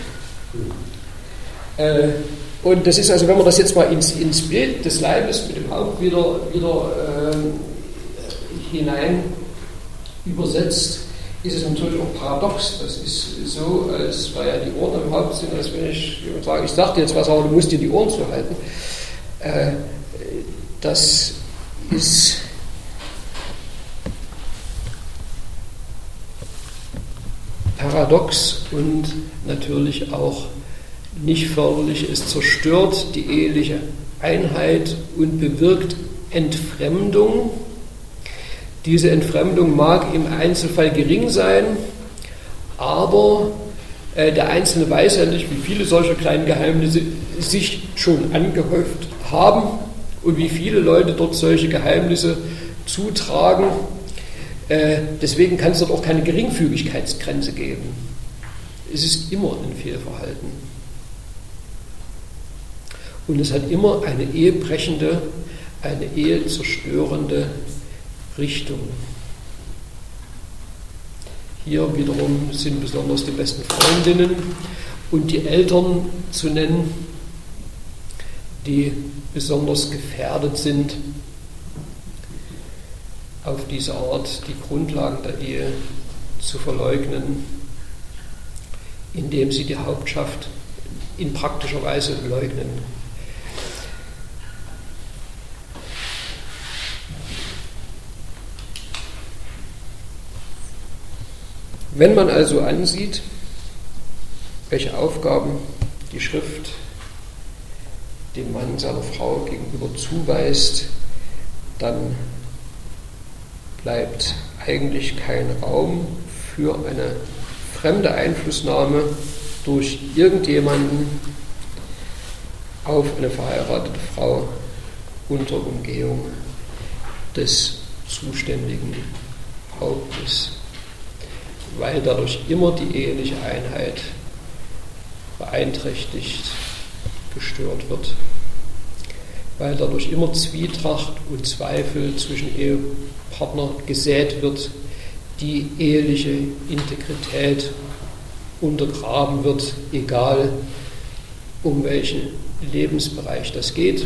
Äh, und das ist also, wenn man das jetzt mal ins, ins Bild des Leibes mit dem Haupt wieder, wieder äh, hinein übersetzt, ist es natürlich auch paradox. Das ist so, als weil ja die Ohren im Haupt sind, als wenn ich sage, ich sage dir jetzt was, aber du musst dir die Ohren zuhalten. Äh, das ist paradox und natürlich auch nicht förderlich. Es zerstört die eheliche Einheit und bewirkt Entfremdung. Diese Entfremdung mag im Einzelfall gering sein, aber äh, der Einzelne weiß ja nicht, wie viele solcher kleinen Geheimnisse sich schon angehäuft haben und wie viele Leute dort solche Geheimnisse zutragen. Äh, deswegen kann es dort auch keine Geringfügigkeitsgrenze geben. Es ist immer ein Fehlverhalten. Und es hat immer eine ehebrechende, eine ehezerstörende Richtung. Hier wiederum sind besonders die besten Freundinnen und die Eltern zu nennen, die besonders gefährdet sind, auf diese Art die Grundlagen der Ehe zu verleugnen, indem sie die Hauptschaft in praktischer Weise leugnen. Wenn man also ansieht, welche Aufgaben die Schrift dem Mann seiner Frau gegenüber zuweist, dann bleibt eigentlich kein Raum für eine fremde Einflussnahme durch irgendjemanden auf eine verheiratete Frau unter Umgehung des zuständigen Hauptes, weil dadurch immer die eheliche Einheit beeinträchtigt, gestört wird, weil dadurch immer Zwietracht und Zweifel zwischen Ehepartnern gesät wird, die eheliche Integrität untergraben wird, egal um welchen Lebensbereich das geht.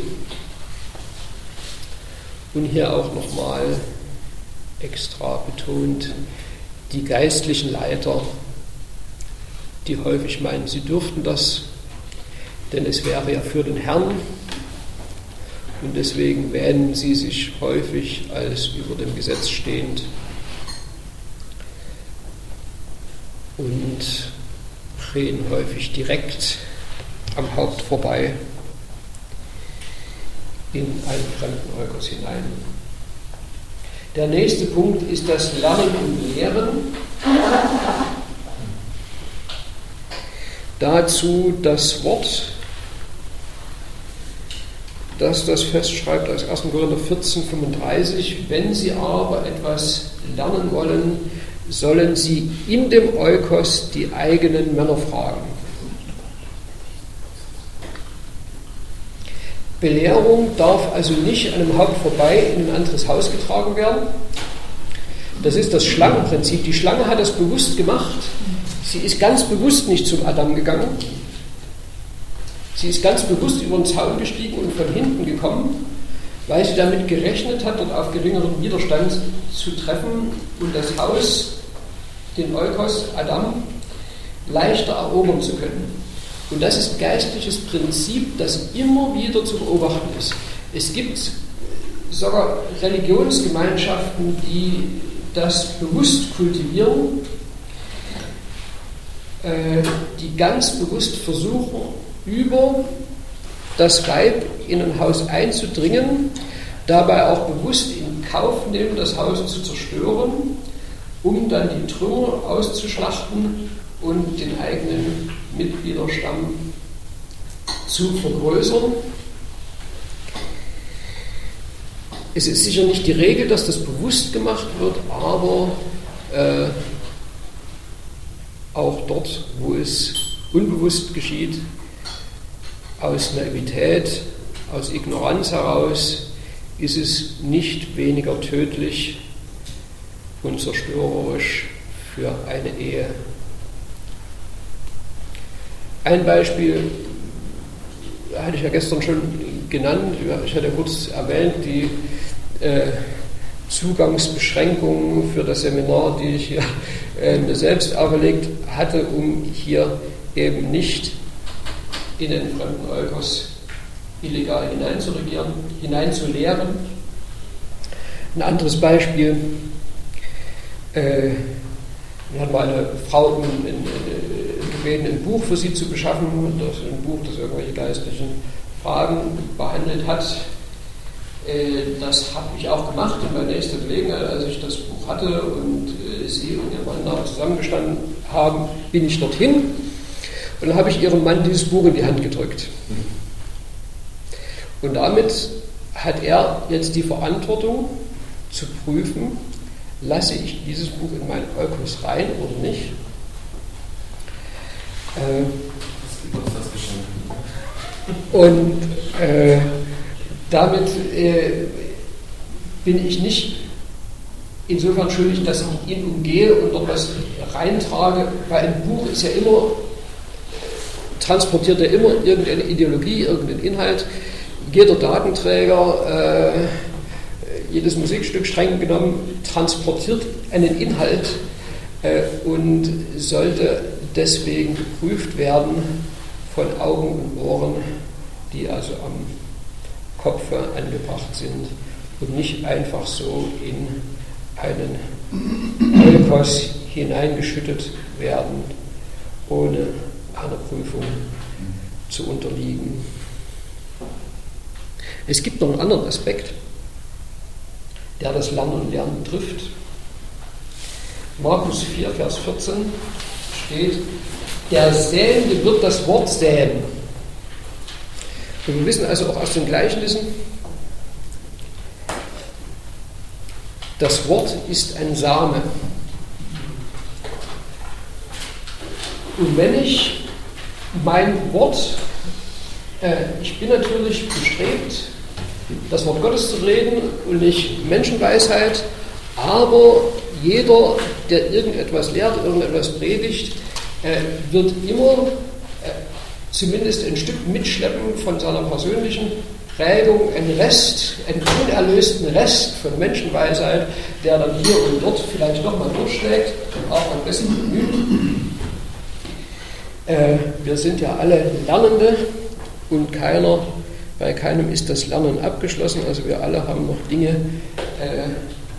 Und hier auch nochmal extra betont, die geistlichen Leiter, die häufig meinen, sie dürften das, denn es wäre ja für den Herrn, und deswegen wähnen sie sich häufig als über dem Gesetz stehend und reden häufig direkt am Haupt vorbei in einen fremden Eukos hinein. Der nächste Punkt ist das Lernen und Lehren. Dazu das Wort, das das festschreibt aus erster Korinther vierzehn fünfunddreißig, wenn sie aber etwas lernen wollen, sollen sie in dem Eukos die eigenen Männer fragen. Belehrung darf also nicht an einem Haupt vorbei in ein anderes Haus getragen werden. Das ist das Schlangenprinzip. Die Schlange hat das bewusst gemacht. Sie ist ganz bewusst nicht zum Adam gegangen. Sie ist ganz bewusst über den Zaun gestiegen und von hinten gekommen, weil sie damit gerechnet hat, dort auf geringeren Widerstand zu treffen und das Haus, den Eukos, Adam, leichter erobern zu können. Und das ist geistliches Prinzip, das immer wieder zu beobachten ist. Es gibt sogar Religionsgemeinschaften, die das bewusst kultivieren, die ganz bewusst versuchen, über das Weib in ein Haus einzudringen, dabei auch bewusst in Kauf nehmen, das Haus zu zerstören, um dann die Trümmer auszuschlachten und den eigenen Mitgliederstamm zu vergrößern. Es ist sicher nicht die Regel, dass das bewusst gemacht wird, aber äh, auch dort, wo es unbewusst geschieht, aus Naivität, aus Ignoranz heraus, ist es nicht weniger tödlich und zerstörerisch für eine Ehe. Ein Beispiel hatte ich ja gestern schon genannt, ich hatte kurz erwähnt, die äh, Zugangsbeschränkungen für das Seminar, die ich hier äh, mir selbst auferlegt hatte, um hier eben nicht in den fremden Eukos illegal hineinzuregieren, hineinzulehren. Ein anderes Beispiel, äh, wir hatten mal eine Frau in, in, in, gebeten, ein Buch für sie zu beschaffen, das ein Buch, das irgendwelche geistlichen Fragen behandelt hat. Äh, das habe ich auch gemacht in meiner nächsten Gelegenheit, als ich das Buch hatte und äh, sie und ihr Mann da zusammengestanden haben, bin ich dorthin. Und dann habe ich ihrem Mann dieses Buch in die Hand gedrückt. Und damit hat er jetzt die Verantwortung zu prüfen, lasse ich dieses Buch in meinen Eukos rein oder nicht. Äh, und äh, damit äh, bin ich nicht insofern schuldig, dass ich ihn umgehe und dort was reintrage, weil ein Buch ist ja immer, transportiert ja immer irgendeine Ideologie, irgendeinen Inhalt. Jeder Datenträger, äh, jedes Musikstück streng genommen, transportiert einen Inhalt äh, und sollte deswegen geprüft werden von Augen und Ohren, die also am Kopfe angebracht sind und nicht einfach so in einen Eukos hineingeschüttet werden, ohne einer Prüfung zu unterliegen. Es gibt noch einen anderen Aspekt, der das Lernen und Lernen trifft. Markus vier, Vers vierzehn steht, der Säende wird das Wort säen. Und wir wissen also auch aus den Gleichnissen, das Wort ist ein Same. Und wenn ich mein Wort, äh, ich bin natürlich bestrebt, das Wort Gottes zu reden und nicht Menschenweisheit, aber jeder, der irgendetwas lehrt, irgendetwas predigt, äh, wird immer äh, zumindest ein Stück mitschleppen von seiner persönlichen Prägung, einen Rest, einen unerlösten Rest von Menschenweisheit, der dann hier und dort vielleicht nochmal durchschlägt, auch am besten bemüht. Äh, wir sind ja alle Lernende und keiner, bei keinem ist das Lernen abgeschlossen, also wir alle haben noch Dinge, äh,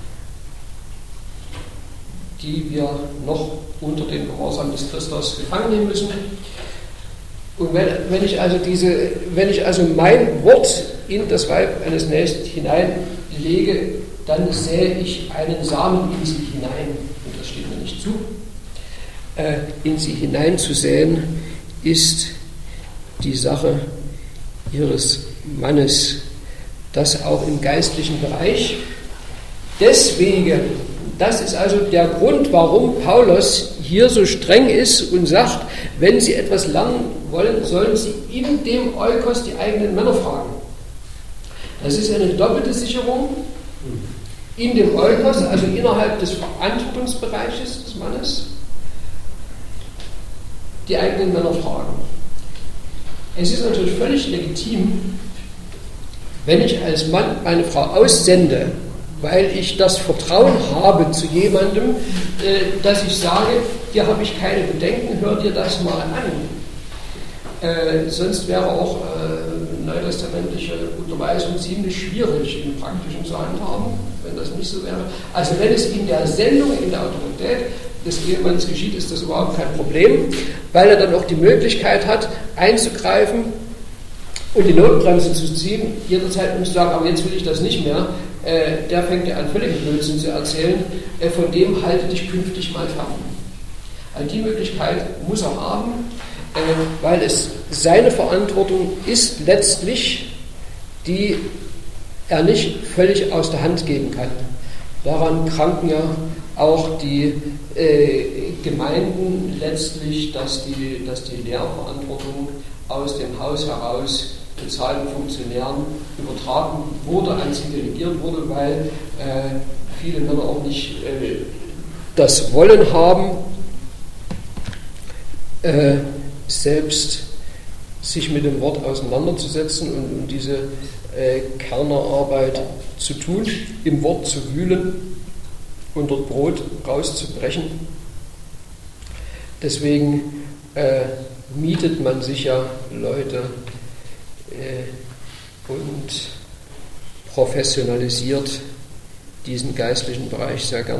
die wir noch unter den Gehorsam des Christus gefangen nehmen müssen. Und wenn, wenn, ich also diese, wenn ich also mein Wort in das Weib eines Nächsten hineinlege, dann sähe ich einen Samen in sie hinein. Und das steht mir nicht zu. Äh, in sie hineinzusäen ist die Sache ihres Mannes, das auch im geistlichen Bereich. Deswegen, das ist also der Grund, warum Paulus hier so streng ist und sagt, wenn Sie etwas lernen wollen, sollen Sie in dem Oikos die eigenen Männer fragen. Das ist eine doppelte Sicherung in dem Oikos, also innerhalb des Verantwortungsbereiches des Mannes, die eigenen Männer fragen. Es ist natürlich völlig legitim, wenn ich als Mann meine Frau aussende, weil ich das Vertrauen habe zu jemandem, äh, dass ich sage, hier habe ich keine Bedenken, hör dir das mal an. Äh, sonst wäre auch äh, neutestamentliche Unterweisung ziemlich schwierig im Praktischen zu handhaben, wenn das nicht so wäre. Also wenn es in der Sendung, in der Autorität des Ehemanns geschieht, ist das überhaupt kein Problem, weil er dann auch die Möglichkeit hat, einzugreifen und die Notbremse zu ziehen, jederzeit um zu sagen, aber jetzt will ich das nicht mehr. Äh, der fängt ja an, völligen Blödsinn zu erzählen, äh, von dem halte dich künftig mal fern. Also die Möglichkeit muss er haben, äh, weil es seine Verantwortung ist letztlich, die er nicht völlig aus der Hand geben kann. Daran kranken ja auch die äh, Gemeinden letztlich, dass die, dass die Lehrverantwortung aus dem Haus heraus bezahlten Funktionären übertragen wurde, an sie delegiert wurde, weil äh, viele Männer auch nicht äh, das Wollen haben, äh, selbst sich mit dem Wort auseinanderzusetzen und, und diese äh, Kernerarbeit zu tun, im Wort zu wühlen und dort Brot rauszubrechen. Deswegen äh, mietet man sich ja Leute und professionalisiert diesen geistlichen Bereich sehr gern.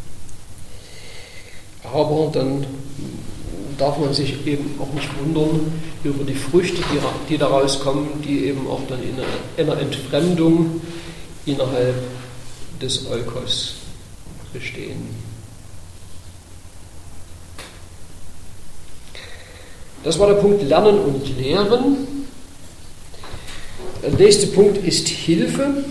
Aber dann darf man sich eben auch nicht wundern über die Früchte, die, die daraus kommen, die eben auch dann in einer, einer Entfremdung innerhalb des Oikos bestehen. Das war der Punkt Lernen und Lehren. Der nächste Punkt ist Hilfe.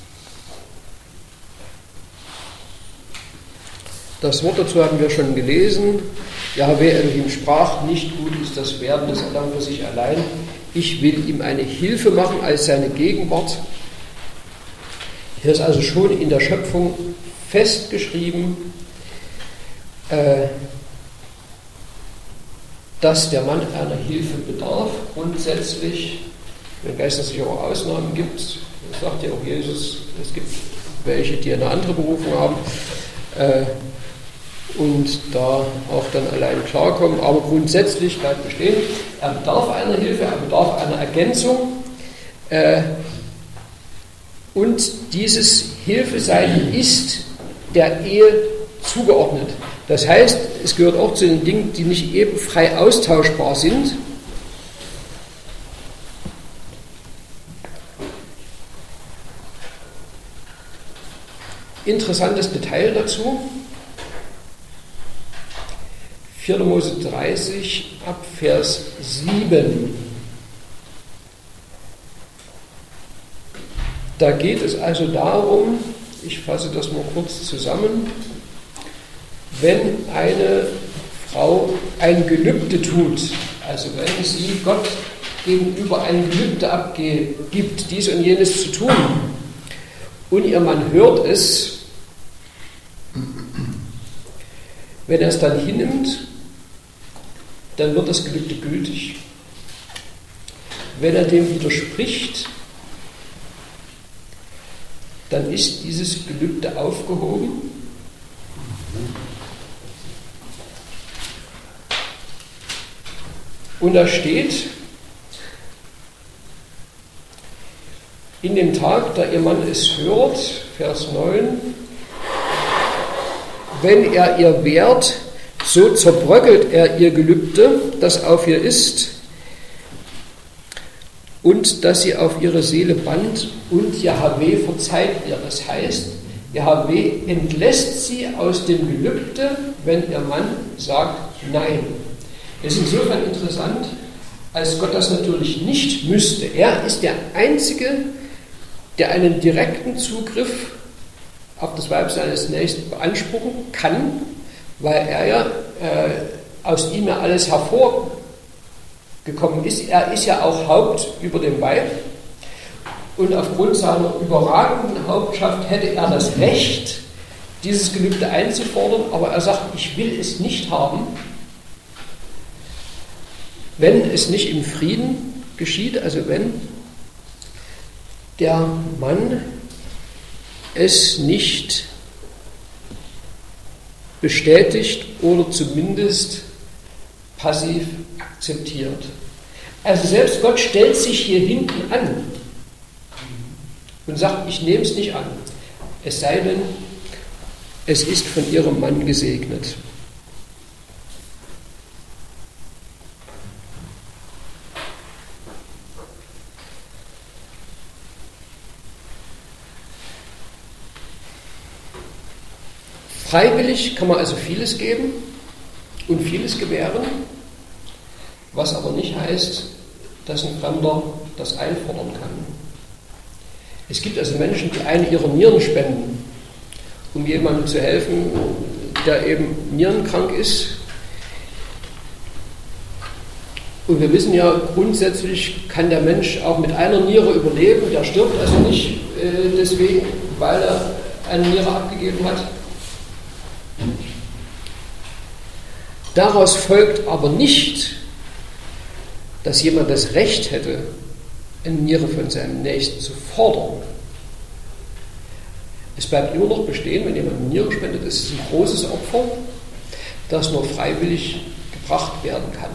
Das Wort dazu haben wir schon gelesen. Jahwe Elohim sprach, nicht gut ist das Werden des Adam für sich allein. Ich will ihm eine Hilfe machen als seine Gegenwart. Hier ist also schon in der Schöpfung festgeschrieben, äh, dass der Mann einer Hilfe bedarf, grundsätzlich, wenngleich es sicher auch Ausnahmen gibt, das sagt ja auch Jesus, es gibt welche, die eine andere Berufung haben äh, und da auch dann allein klarkommen, aber grundsätzlich bleibt bestehen, er bedarf einer Hilfe, er bedarf einer Ergänzung äh, und dieses Hilfesein ist der Ehe zugeordnet. Das heißt, es gehört auch zu den Dingen, die nicht eben frei austauschbar sind. Interessantes Detail dazu. vierter Mose dreißig ab Vers sieben. Da geht es also darum, ich fasse das mal kurz zusammen, wenn eine Frau ein Gelübde tut, also wenn sie Gott gegenüber ein Gelübde abgibt, dies und jenes zu tun, und ihr Mann hört es, wenn er es dann hinnimmt, dann wird das Gelübde gültig. Wenn er dem widerspricht, dann ist dieses Gelübde aufgehoben. Und da steht, in dem Tag, da ihr Mann es hört, Vers neun, wenn er ihr wehrt, so zerbröckelt er ihr Gelübde, das auf ihr ist, und dass sie auf ihre Seele band, und Jahwe verzeiht ihr. Das heißt, Jahwe entlässt sie aus dem Gelübde, wenn ihr Mann sagt Nein. Es ist insofern interessant, als Gott das natürlich nicht müsste. Er ist der Einzige, der einen direkten Zugriff auf das Weib seines Nächsten beanspruchen kann, weil er ja äh, aus ihm ja alles hervorgekommen ist. Er ist ja auch Haupt über dem Weib und aufgrund seiner überragenden Hauptschaft hätte er das Recht, dieses Gelübde einzufordern, aber er sagt, ich will es nicht haben, wenn es nicht im Frieden geschieht, also wenn der Mann es nicht bestätigt oder zumindest passiv akzeptiert. Also selbst Gott stellt sich hier hinten an und sagt, ich nehme es nicht an, es sei denn, es ist von ihrem Mann gesegnet. Freiwillig kann man also vieles geben und vieles gewähren, was aber nicht heißt, dass ein Fremder das einfordern kann. Es gibt also Menschen, die eine ihre Nieren spenden, um jemandem zu helfen, der eben nierenkrank ist. Und wir wissen ja, grundsätzlich kann der Mensch auch mit einer Niere überleben, der stirbt also nicht äh, deswegen, weil er eine Niere abgegeben hat. Daraus folgt aber nicht, dass jemand das Recht hätte, eine Niere von seinem Nächsten zu fordern. Es bleibt immer noch bestehen, wenn jemand eine Niere spendet, ist es ein großes Opfer, das nur freiwillig gebracht werden kann.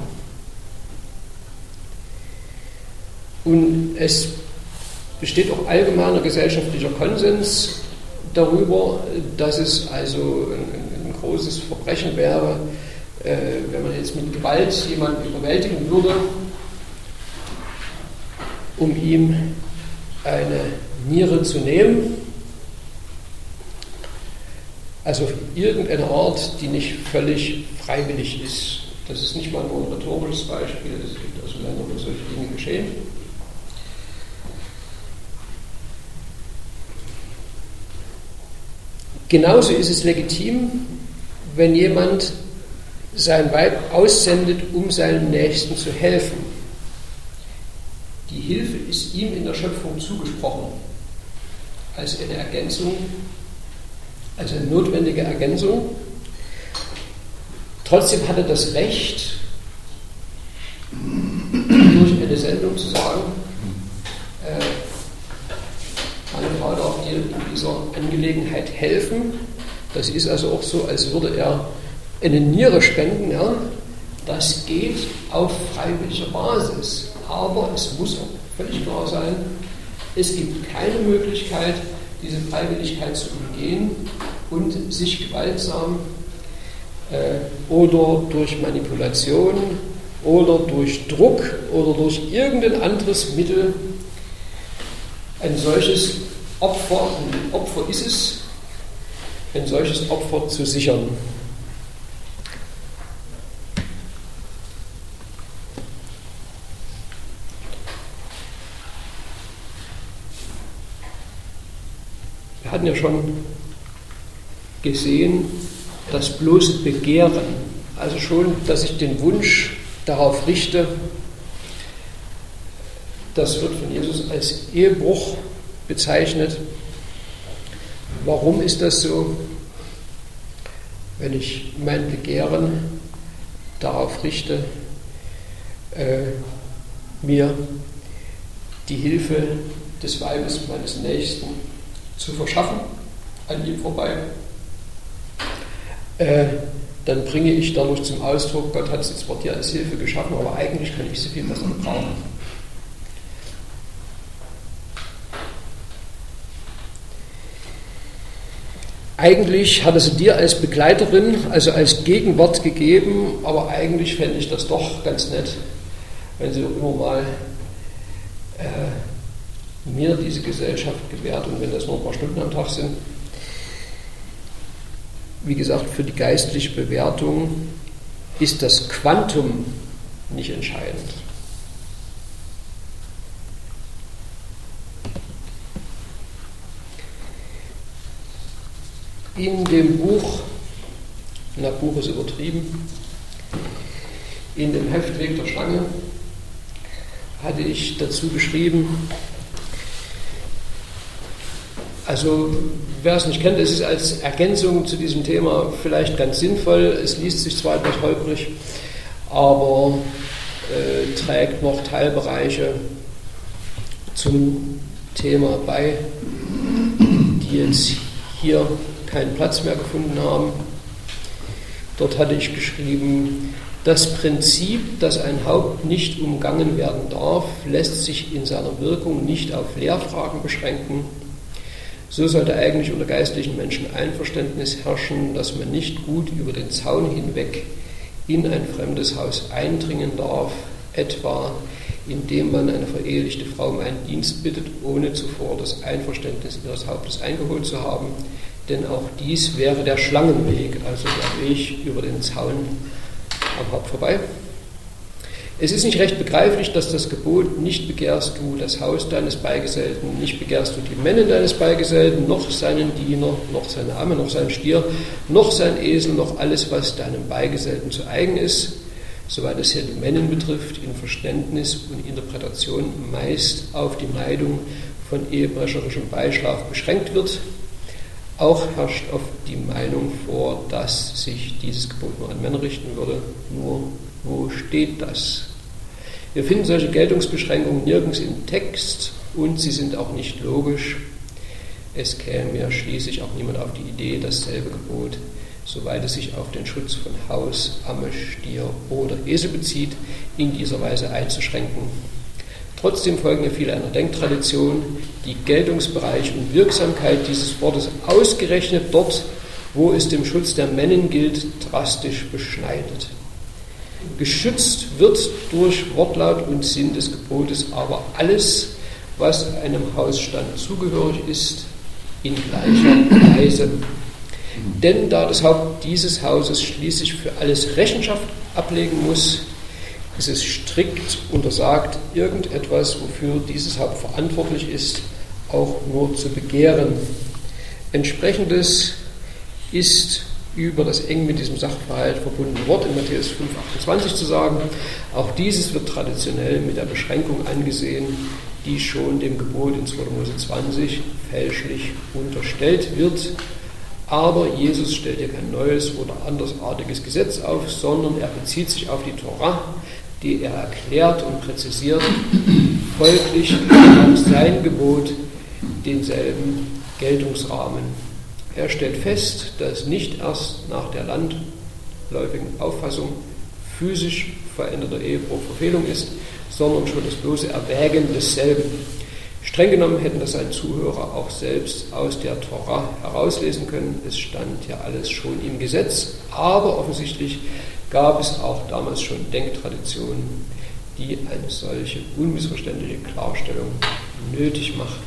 Und es besteht auch allgemeiner gesellschaftlicher Konsens darüber, dass es also ein, ein großes Verbrechen wäre, äh, wenn man jetzt mit Gewalt jemanden überwältigen würde, um ihm eine Niere zu nehmen. Also auf irgendeine Art, die nicht völlig freiwillig ist. Das ist nicht mal nur ein rhetorisches Beispiel, es gibt also Länder, wo solche Dinge geschehen. Genauso ist es legitim, wenn jemand sein Weib aussendet, um seinem Nächsten zu helfen. Die Hilfe ist ihm in der Schöpfung zugesprochen, als eine Ergänzung, als eine notwendige Ergänzung. Trotzdem hat er das Recht, durch eine Sendung zu sagen, äh, meine Frau darf dir in dieser Angelegenheit helfen. Das ist also auch so, als würde er eine Niere spenden. Ja? Das geht auf freiwilliger Basis. Aber es muss auch völlig klar sein, es gibt keine Möglichkeit, diese Freiwilligkeit zu umgehen und sich gewaltsam äh, oder durch Manipulation oder durch Druck oder durch irgendein anderes Mittel ein solches Opfer, ein Opfer ist es, ein solches Opfer zu sichern. Wir hatten ja schon gesehen, das bloße Begehren, also schon, dass ich den Wunsch darauf richte, das wird von Jesus als Ehebruch bezeichnet. Warum ist das so? Wenn ich mein Begehren darauf richte, äh, mir die Hilfe des Weibes meines Nächsten zu verschaffen, an ihm vorbei, äh, dann bringe ich dadurch zum Ausdruck, Gott hat sie zwar dir als Hilfe geschaffen, aber eigentlich kann ich sie viel besser gebrauchen. Eigentlich hat er sie dir als Begleiterin, also als Gegenwart gegeben, aber eigentlich fände ich das doch ganz nett, wenn sie immer mal äh, mir diese Gesellschaft gewährt und wenn das nur ein paar Stunden am Tag sind. Wie gesagt, für die geistliche Bewertung ist das Quantum nicht entscheidend. In dem Buch, na, Buch ist übertrieben, in dem Heft Weg der Schlange hatte ich dazu geschrieben, also wer es nicht kennt, es ist als Ergänzung zu diesem Thema vielleicht ganz sinnvoll, es liest sich zwar etwas holprig, aber äh, trägt noch Teilbereiche zum Thema bei, die jetzt hier keinen Platz mehr gefunden haben. Dort hatte ich geschrieben, das Prinzip, dass ein Haupt nicht umgangen werden darf, lässt sich in seiner Wirkung nicht auf Lehrfragen beschränken. So sollte eigentlich unter geistlichen Menschen Einverständnis herrschen, dass man nicht gut über den Zaun hinweg in ein fremdes Haus eindringen darf, etwa indem man eine verehelichte Frau um einen Dienst bittet, ohne zuvor das Einverständnis ihres Hauptes eingeholt zu haben. Denn auch dies wäre der Schlangenweg, also der Weg über den Zaun am Haupt vorbei. Es ist nicht recht begreiflich, dass das Gebot, nicht begehrst du das Haus deines Beigesellten, nicht begehrst du die Männer deines Beigesellten, noch seinen Diener, noch seine Amme, noch seinen Stier, noch sein Esel, noch alles, was deinem Beigesellten zu eigen ist, soweit es hier die Männer betrifft, in Verständnis und Interpretation meist auf die Meidung von ehebrecherischem Beischlaf beschränkt wird. Auch herrscht oft die Meinung vor, dass sich dieses Gebot nur an Männer richten würde. Nur, wo steht das? Wir finden solche Geltungsbeschränkungen nirgends im Text und sie sind auch nicht logisch. Es käme ja schließlich auch niemand auf die Idee, dasselbe Gebot, soweit es sich auf den Schutz von Haus, Amme, Stier oder Esel bezieht, in dieser Weise einzuschränken. Trotzdem folgen ja viele einer Denktradition, die Geltungsbereich und Wirksamkeit dieses Wortes ausgerechnet dort, wo es dem Schutz der Männer gilt, drastisch beschneidet. Geschützt wird durch Wortlaut und Sinn des Gebotes aber alles, was einem Hausstand zugehörig ist, in gleicher Weise. Denn da das Haupt dieses Hauses schließlich für alles Rechenschaft ablegen muss, ist es strikt untersagt, irgendetwas, wofür dieses Haupt verantwortlich ist, auch nur zu begehren. Entsprechendes ist über das eng mit diesem Sachverhalt verbundene Wort in Matthäus fünf achtundzwanzig zu sagen. Auch dieses wird traditionell mit der Beschränkung angesehen, die schon dem Gebot in zweiter Mose zwanzig fälschlich unterstellt wird. Aber Jesus stellt hier kein neues oder andersartiges Gesetz auf, sondern er bezieht sich auf die Tora, die er erklärt und präzisiert. Folglich hat sein Gebot denselben Geltungsrahmen. Er stellt fest, dass nicht erst nach der landläufigen Auffassung physisch veränderter Ehebruch Verfehlung ist, sondern schon das bloße Erwägen desselben. Streng genommen hätten das ein Zuhörer auch selbst aus der Tora herauslesen können. Es stand ja alles schon im Gesetz, aber offensichtlich gab es auch damals schon Denktraditionen, die eine solche unmissverständliche Klarstellung nötig machten.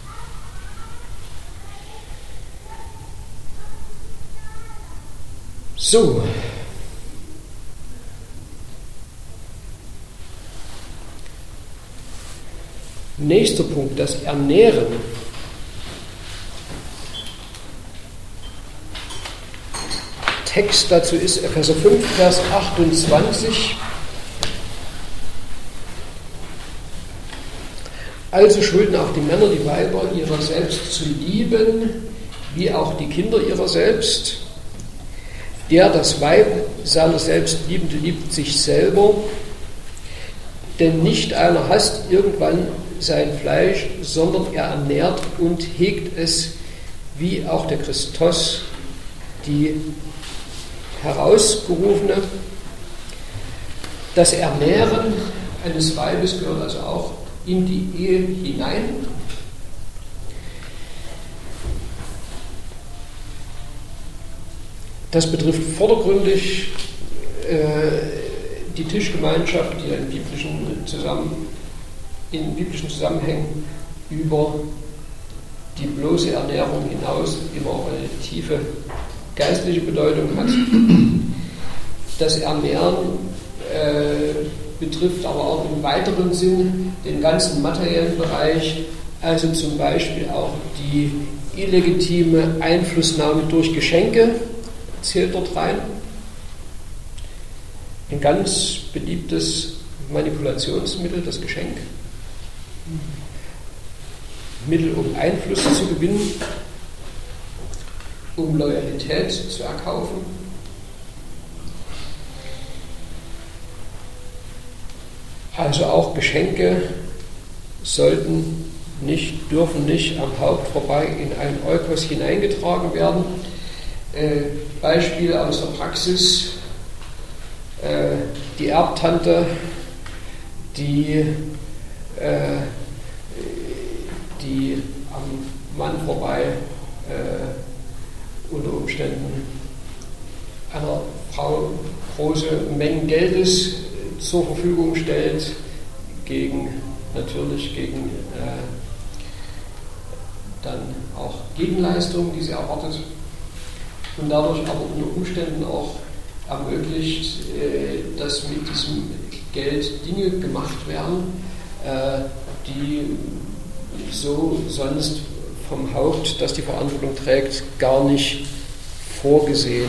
So. Nächster Punkt, das Ernähren. Text dazu ist Epheser fünf, Vers achtundzwanzig. Also schulden auch die Männer die Weiber ihrer selbst zu lieben, wie auch die Kinder ihrer selbst. Der das Weib seiner selbst liebende liebt sich selber, denn nicht einer hasst irgendwann sein Fleisch, sondern er ernährt und hegt es, wie auch der Christus, die Herausgerufene. Das Ernähren eines Weibes gehört also auch in die Ehe hinein. Das betrifft vordergründig äh, die Tischgemeinschaft, die in biblischen, Zusammen, in biblischen Zusammenhängen über die bloße Ernährung hinaus immer auch eine tiefe geistliche Bedeutung hat. Das Ernähren äh, betrifft aber auch im weiteren Sinn den ganzen materiellen Bereich, also zum Beispiel auch die illegitime Einflussnahme durch Geschenke zählt dort rein. Ein ganz beliebtes Manipulationsmittel, das Geschenk. Mittel, um Einfluss zu gewinnen, um Loyalität zu erkaufen. Also auch Geschenke sollten nicht, dürfen nicht am Haupt vorbei in einen Eukos hineingetragen werden. Äh, Beispiel aus der Praxis: äh, die Erbtante, die, äh, die am Mann vorbei äh, unter Umständen einer Frau große Mengen Geldes zur Verfügung stellt, gegen natürlich gegen äh, dann auch Gegenleistungen, die sie erwartet, und dadurch aber unter Umständen auch ermöglicht, äh, dass mit diesem Geld Dinge gemacht werden, äh, die so sonst vom Haupt, das die Verantwortung trägt, gar nicht vorgesehen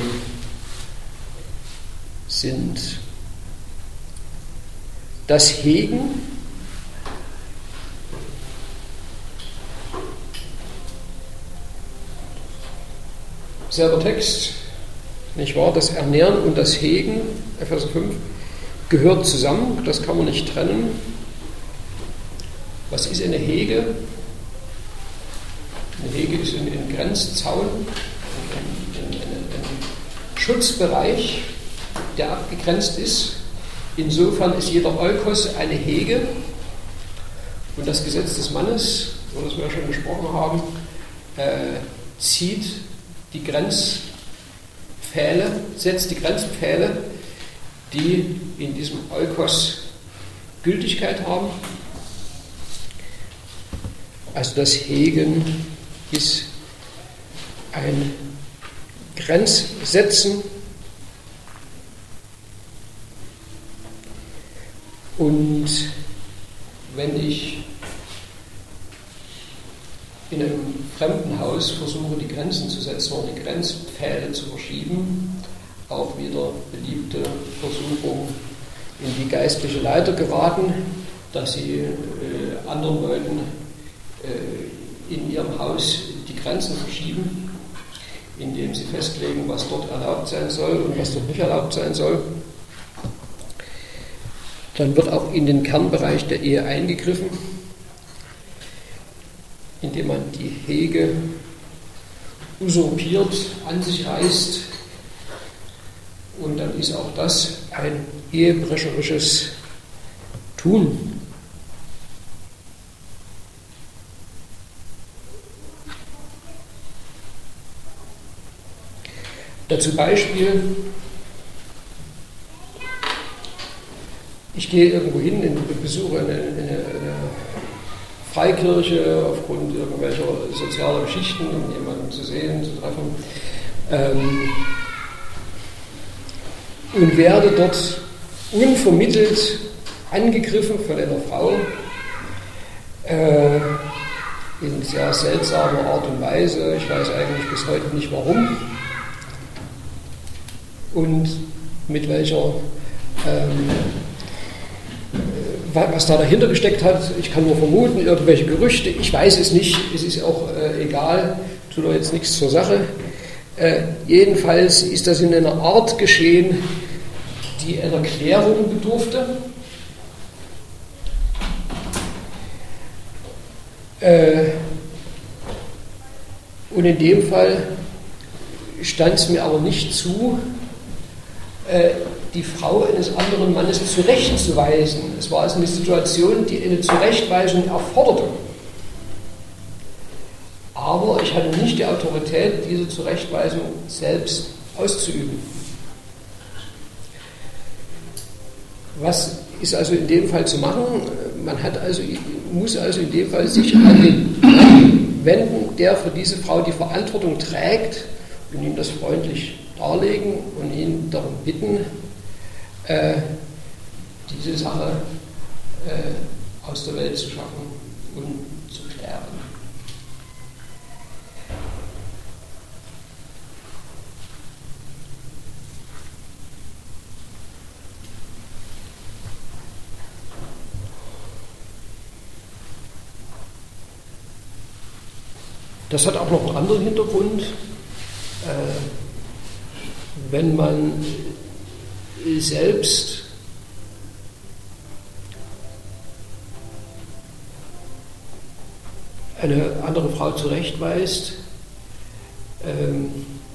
sind. Das Hegen selber Text, nicht wahr? Das Ernähren und das Hegen, Epheser fünf, gehört zusammen, das kann man nicht trennen. Was ist eine Hege? Eine Hege ist ein, ein Grenzzaun, ein, ein, ein, ein Schutzbereich, der abgegrenzt ist. Insofern ist jeder Eukos eine Hege, und das Gesetz des Mannes, über das wir ja schon gesprochen haben, äh, zieht die Grenzpfähle, setzt die Grenzpfähle, die in diesem Eukos Gültigkeit haben. Also das Hegen ist ein Grenzsetzen. Und wenn ich in einem fremden Haus versuche, die Grenzen zu setzen oder die Grenzpfähle zu verschieben, auch wieder beliebte Versuchung, in die geistliche Leiter geraten, dass sie äh, anderen Leuten äh, in ihrem Haus die Grenzen verschieben, indem sie festlegen, was dort erlaubt sein soll und was dort nicht erlaubt sein soll. Dann wird auch in den Kernbereich der Ehe eingegriffen, indem man die Hege usurpiert, an sich reißt. Und dann ist auch das ein ehebrecherisches Tun. Dazu Beispiel: Ich gehe irgendwo hin und besuche eine, eine, eine Freikirche aufgrund irgendwelcher sozialer Geschichten, um jemanden zu sehen, zu treffen, ähm, und werde dort unvermittelt angegriffen von einer Frau, äh, in sehr seltsamer Art und Weise. Ich weiß eigentlich bis heute nicht warum und mit welcher, ähm, was da dahinter gesteckt hat. Ich kann nur vermuten, irgendwelche Gerüchte. Ich weiß es nicht. Es ist auch äh, egal. Tut doch jetzt nichts zur Sache. Äh, jedenfalls ist das in einer Art geschehen, die einer Klärung bedurfte. Äh, und in dem Fall stand es mir aber nicht zu, äh, die Frau eines anderen Mannes zurechtzuweisen. Es war also eine Situation, die eine Zurechtweisung erforderte. Aber ich hatte nicht die Autorität, diese Zurechtweisung selbst auszuüben. Was ist also in dem Fall zu machen? Man hat also, muss also in dem Fall sich an den Mann wenden, der für diese Frau die Verantwortung trägt, und ihm das freundlich darlegen und ihn darum bitten, äh, diese Sache äh, aus der Welt zu schaffen und zu klären. Das hat auch noch einen anderen Hintergrund. Äh, wenn man selbst eine andere Frau zurechtweist, ähm,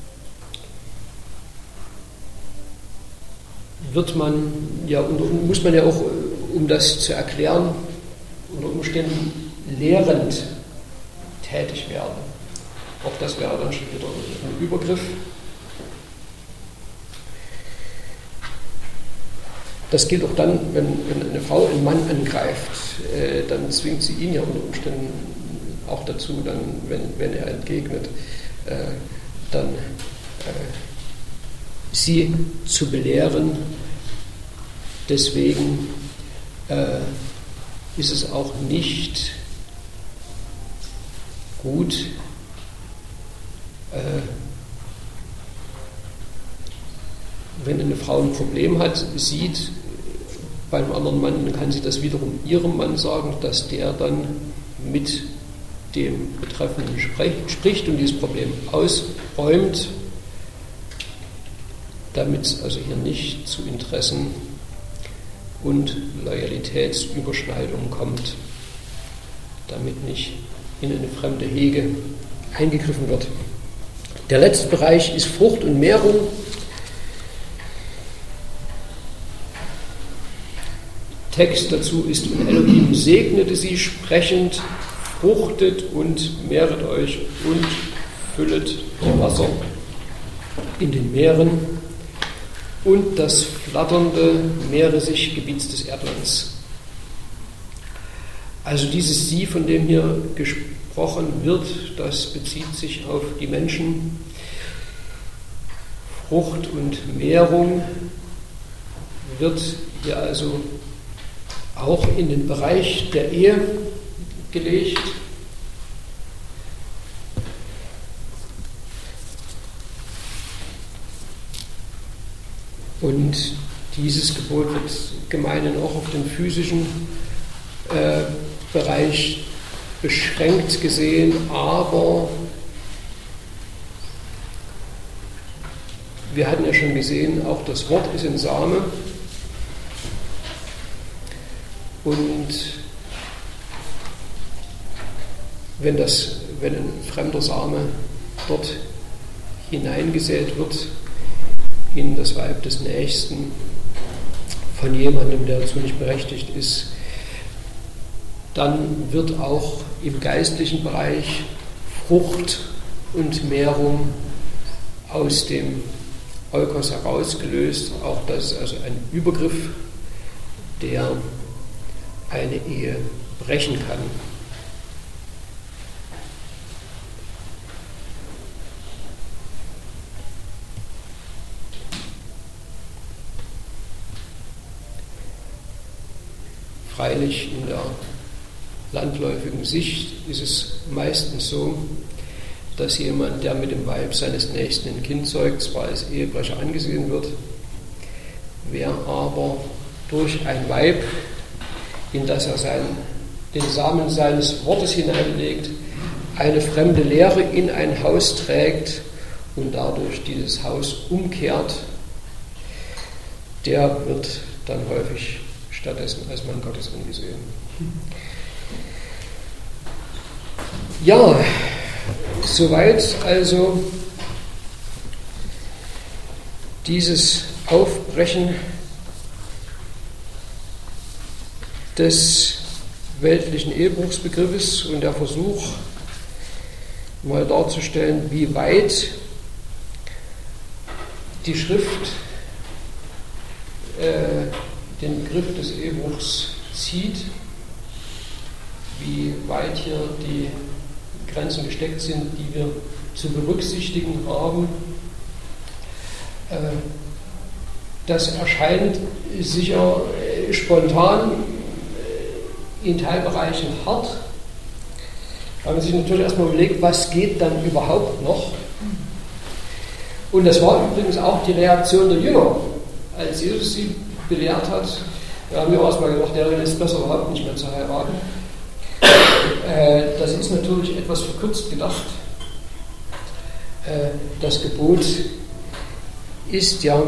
wird man ja, und muss man ja auch, um das zu erklären, unter Umständen lehrend tätig werden. Auch das wäre dann schon wieder ein Übergriff. Das gilt auch dann, wenn, wenn eine Frau einen Mann angreift, äh, dann zwingt sie ihn ja unter Umständen auch dazu, dann, wenn, wenn er entgegnet, äh, dann äh, sie zu belehren. Deswegen äh, ist es auch nicht gut, äh, wenn eine Frau ein Problem hat, sieht bei einem anderen Mann, dann kann sie das wiederum ihrem Mann sagen, dass der dann mit dem Betreffenden spricht und dieses Problem ausräumt, damit es also hier nicht zu Interessen und Loyalitätsüberschneidungen kommt, damit nicht in eine fremde Hege eingegriffen wird. Der letzte Bereich ist Frucht und Mehrung. Text dazu ist: Und Elohim segnete sie sprechend, fruchtet und mehret euch und füllet die Wasser in den Meeren und das flatternde mehre sich Gebiets des Erdlands. Also dieses Sie, von dem hier gesprochen wird, das bezieht sich auf die Menschen. Frucht und Mehrung wird hier also auch in den Bereich der Ehe gelegt. Und dieses Gebot wird gemeinhin auch auf den physischen äh, Bereich beschränkt gesehen, aber wir hatten ja schon gesehen, auch das Wort ist ein Same. Und wenn, das, wenn ein fremder Same dort hineingesät wird in das Weib des Nächsten von jemandem, der dazu nicht berechtigt ist, dann wird auch im geistlichen Bereich Frucht und Mehrung aus dem Eukos herausgelöst. Auch das ist also ein Übergriff, der eine Ehe brechen kann. Freilich in der landläufigen Sicht ist es meistens so, dass jemand, der mit dem Weib seines Nächsten ein Kind zeugt, zwar als Ehebrecher angesehen wird, wer aber durch ein Weib, in das er sein, den Samen seines Wortes hineinlegt, eine fremde Lehre in ein Haus trägt und dadurch dieses Haus umkehrt, der wird dann häufig stattdessen als Mann Gottes angesehen. Ja, soweit also dieses Aufbrechen des weltlichen Ehebruchsbegriffes und der Versuch, mal darzustellen, wie weit die Schrift äh, den Begriff des Ehebruchs zieht, wie weit hier die Grenzen gesteckt sind, die wir zu berücksichtigen haben. Das erscheint sicher spontan in Teilbereichen hart, weil man sich natürlich erstmal überlegt, was geht dann überhaupt noch. Und das war übrigens auch die Reaktion der Jünger, als Jesus sie belehrt hat. Wir haben ja erstmal gedacht, der ist besser überhaupt nicht mehr zu heiraten. Das ist natürlich etwas verkürzt gedacht. Das Gebot ist ja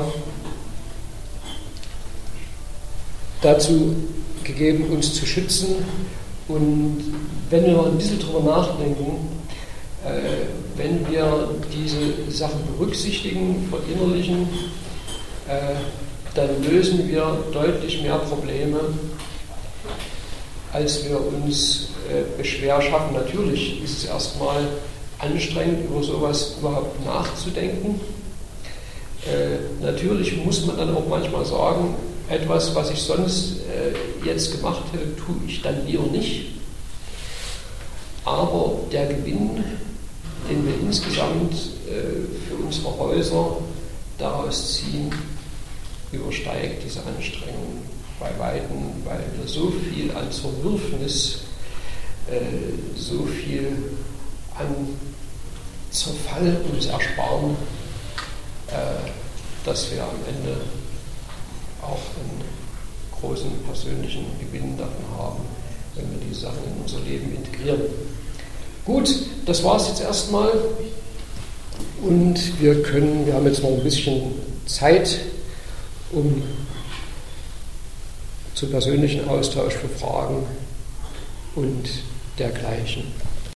dazu gegeben, uns zu schützen. Und wenn wir ein bisschen drüber nachdenken, wenn wir diese Sachen berücksichtigen, verinnerlichen, dann lösen wir deutlich mehr Probleme, als wir uns äh, schwer schaffen. Natürlich ist es erstmal anstrengend, über sowas überhaupt nachzudenken. Äh, natürlich muss man dann auch manchmal sagen, etwas, was ich sonst äh, jetzt gemacht hätte, tue ich dann lieber nicht. Aber der Gewinn, den wir insgesamt äh, für unsere Häuser daraus ziehen, übersteigt diese Anstrengung bei Weitem, weil wir so viel an Zerwürfnis, äh, so viel an Zerfall uns ersparen, äh, dass wir am Ende auch einen großen persönlichen Gewinn davon haben, wenn wir diese Sachen in unser Leben integrieren. Gut, das war es jetzt erstmal. Und wir können, wir haben jetzt noch ein bisschen Zeit, um zu persönlichen Austausch für Fragen und dergleichen.